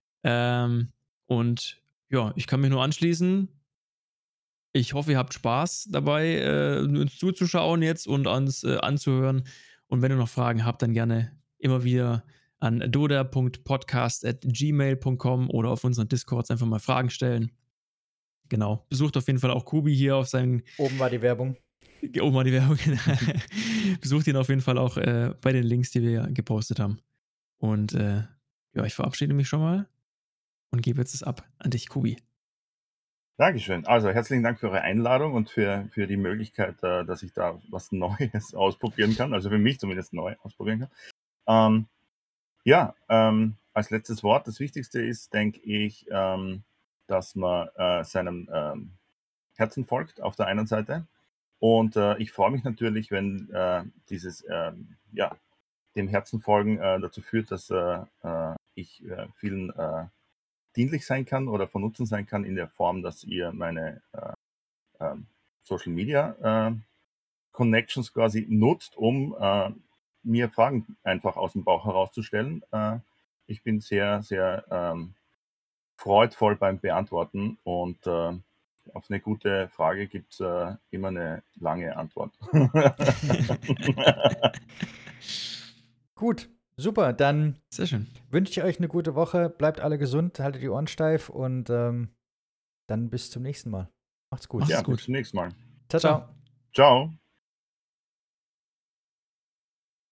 Und ja, ich kann mich nur anschließen. Ich hoffe, ihr habt Spaß dabei, uns zuzuschauen jetzt und uns anzuhören. Und wenn ihr noch Fragen habt, dann gerne immer wieder an doda.podcast@gmail.com oder auf unseren Discords einfach mal Fragen stellen. Genau. Besucht auf jeden Fall auch Kubi hier auf seinem. Oben war die Werbung. Oben war die Werbung. Besucht ihn auf jeden Fall auch bei den Links, die wir gepostet haben. Und ja, ich verabschiede mich schon mal und gebe jetzt es ab an dich, Kubi. Dankeschön. Also herzlichen Dank für eure Einladung und für die Möglichkeit, dass ich da was Neues ausprobieren kann, also für mich zumindest neu ausprobieren kann. Ja, als letztes Wort, das Wichtigste ist, denke ich, dass man seinem Herzen folgt auf der einen Seite. Und ich freue mich natürlich, wenn dieses ja, dem Herzen folgen dazu führt, dass ich vielen dienlich sein kann oder von Nutzen sein kann in der Form, dass ihr meine Social Media Connections quasi nutzt, um mir Fragen einfach aus dem Bauch herauszustellen. Ich bin sehr, sehr freudvoll beim Beantworten und auf eine gute Frage gibt es immer eine lange Antwort. Gut, super. Dann Sehr schön. wünsche ich euch eine gute Woche. Bleibt alle gesund, haltet die Ohren steif und dann bis zum nächsten Mal. Macht's gut. Macht's Ja, gut. bis zum nächsten Mal. Ciao, ciao. Ciao. Ciao.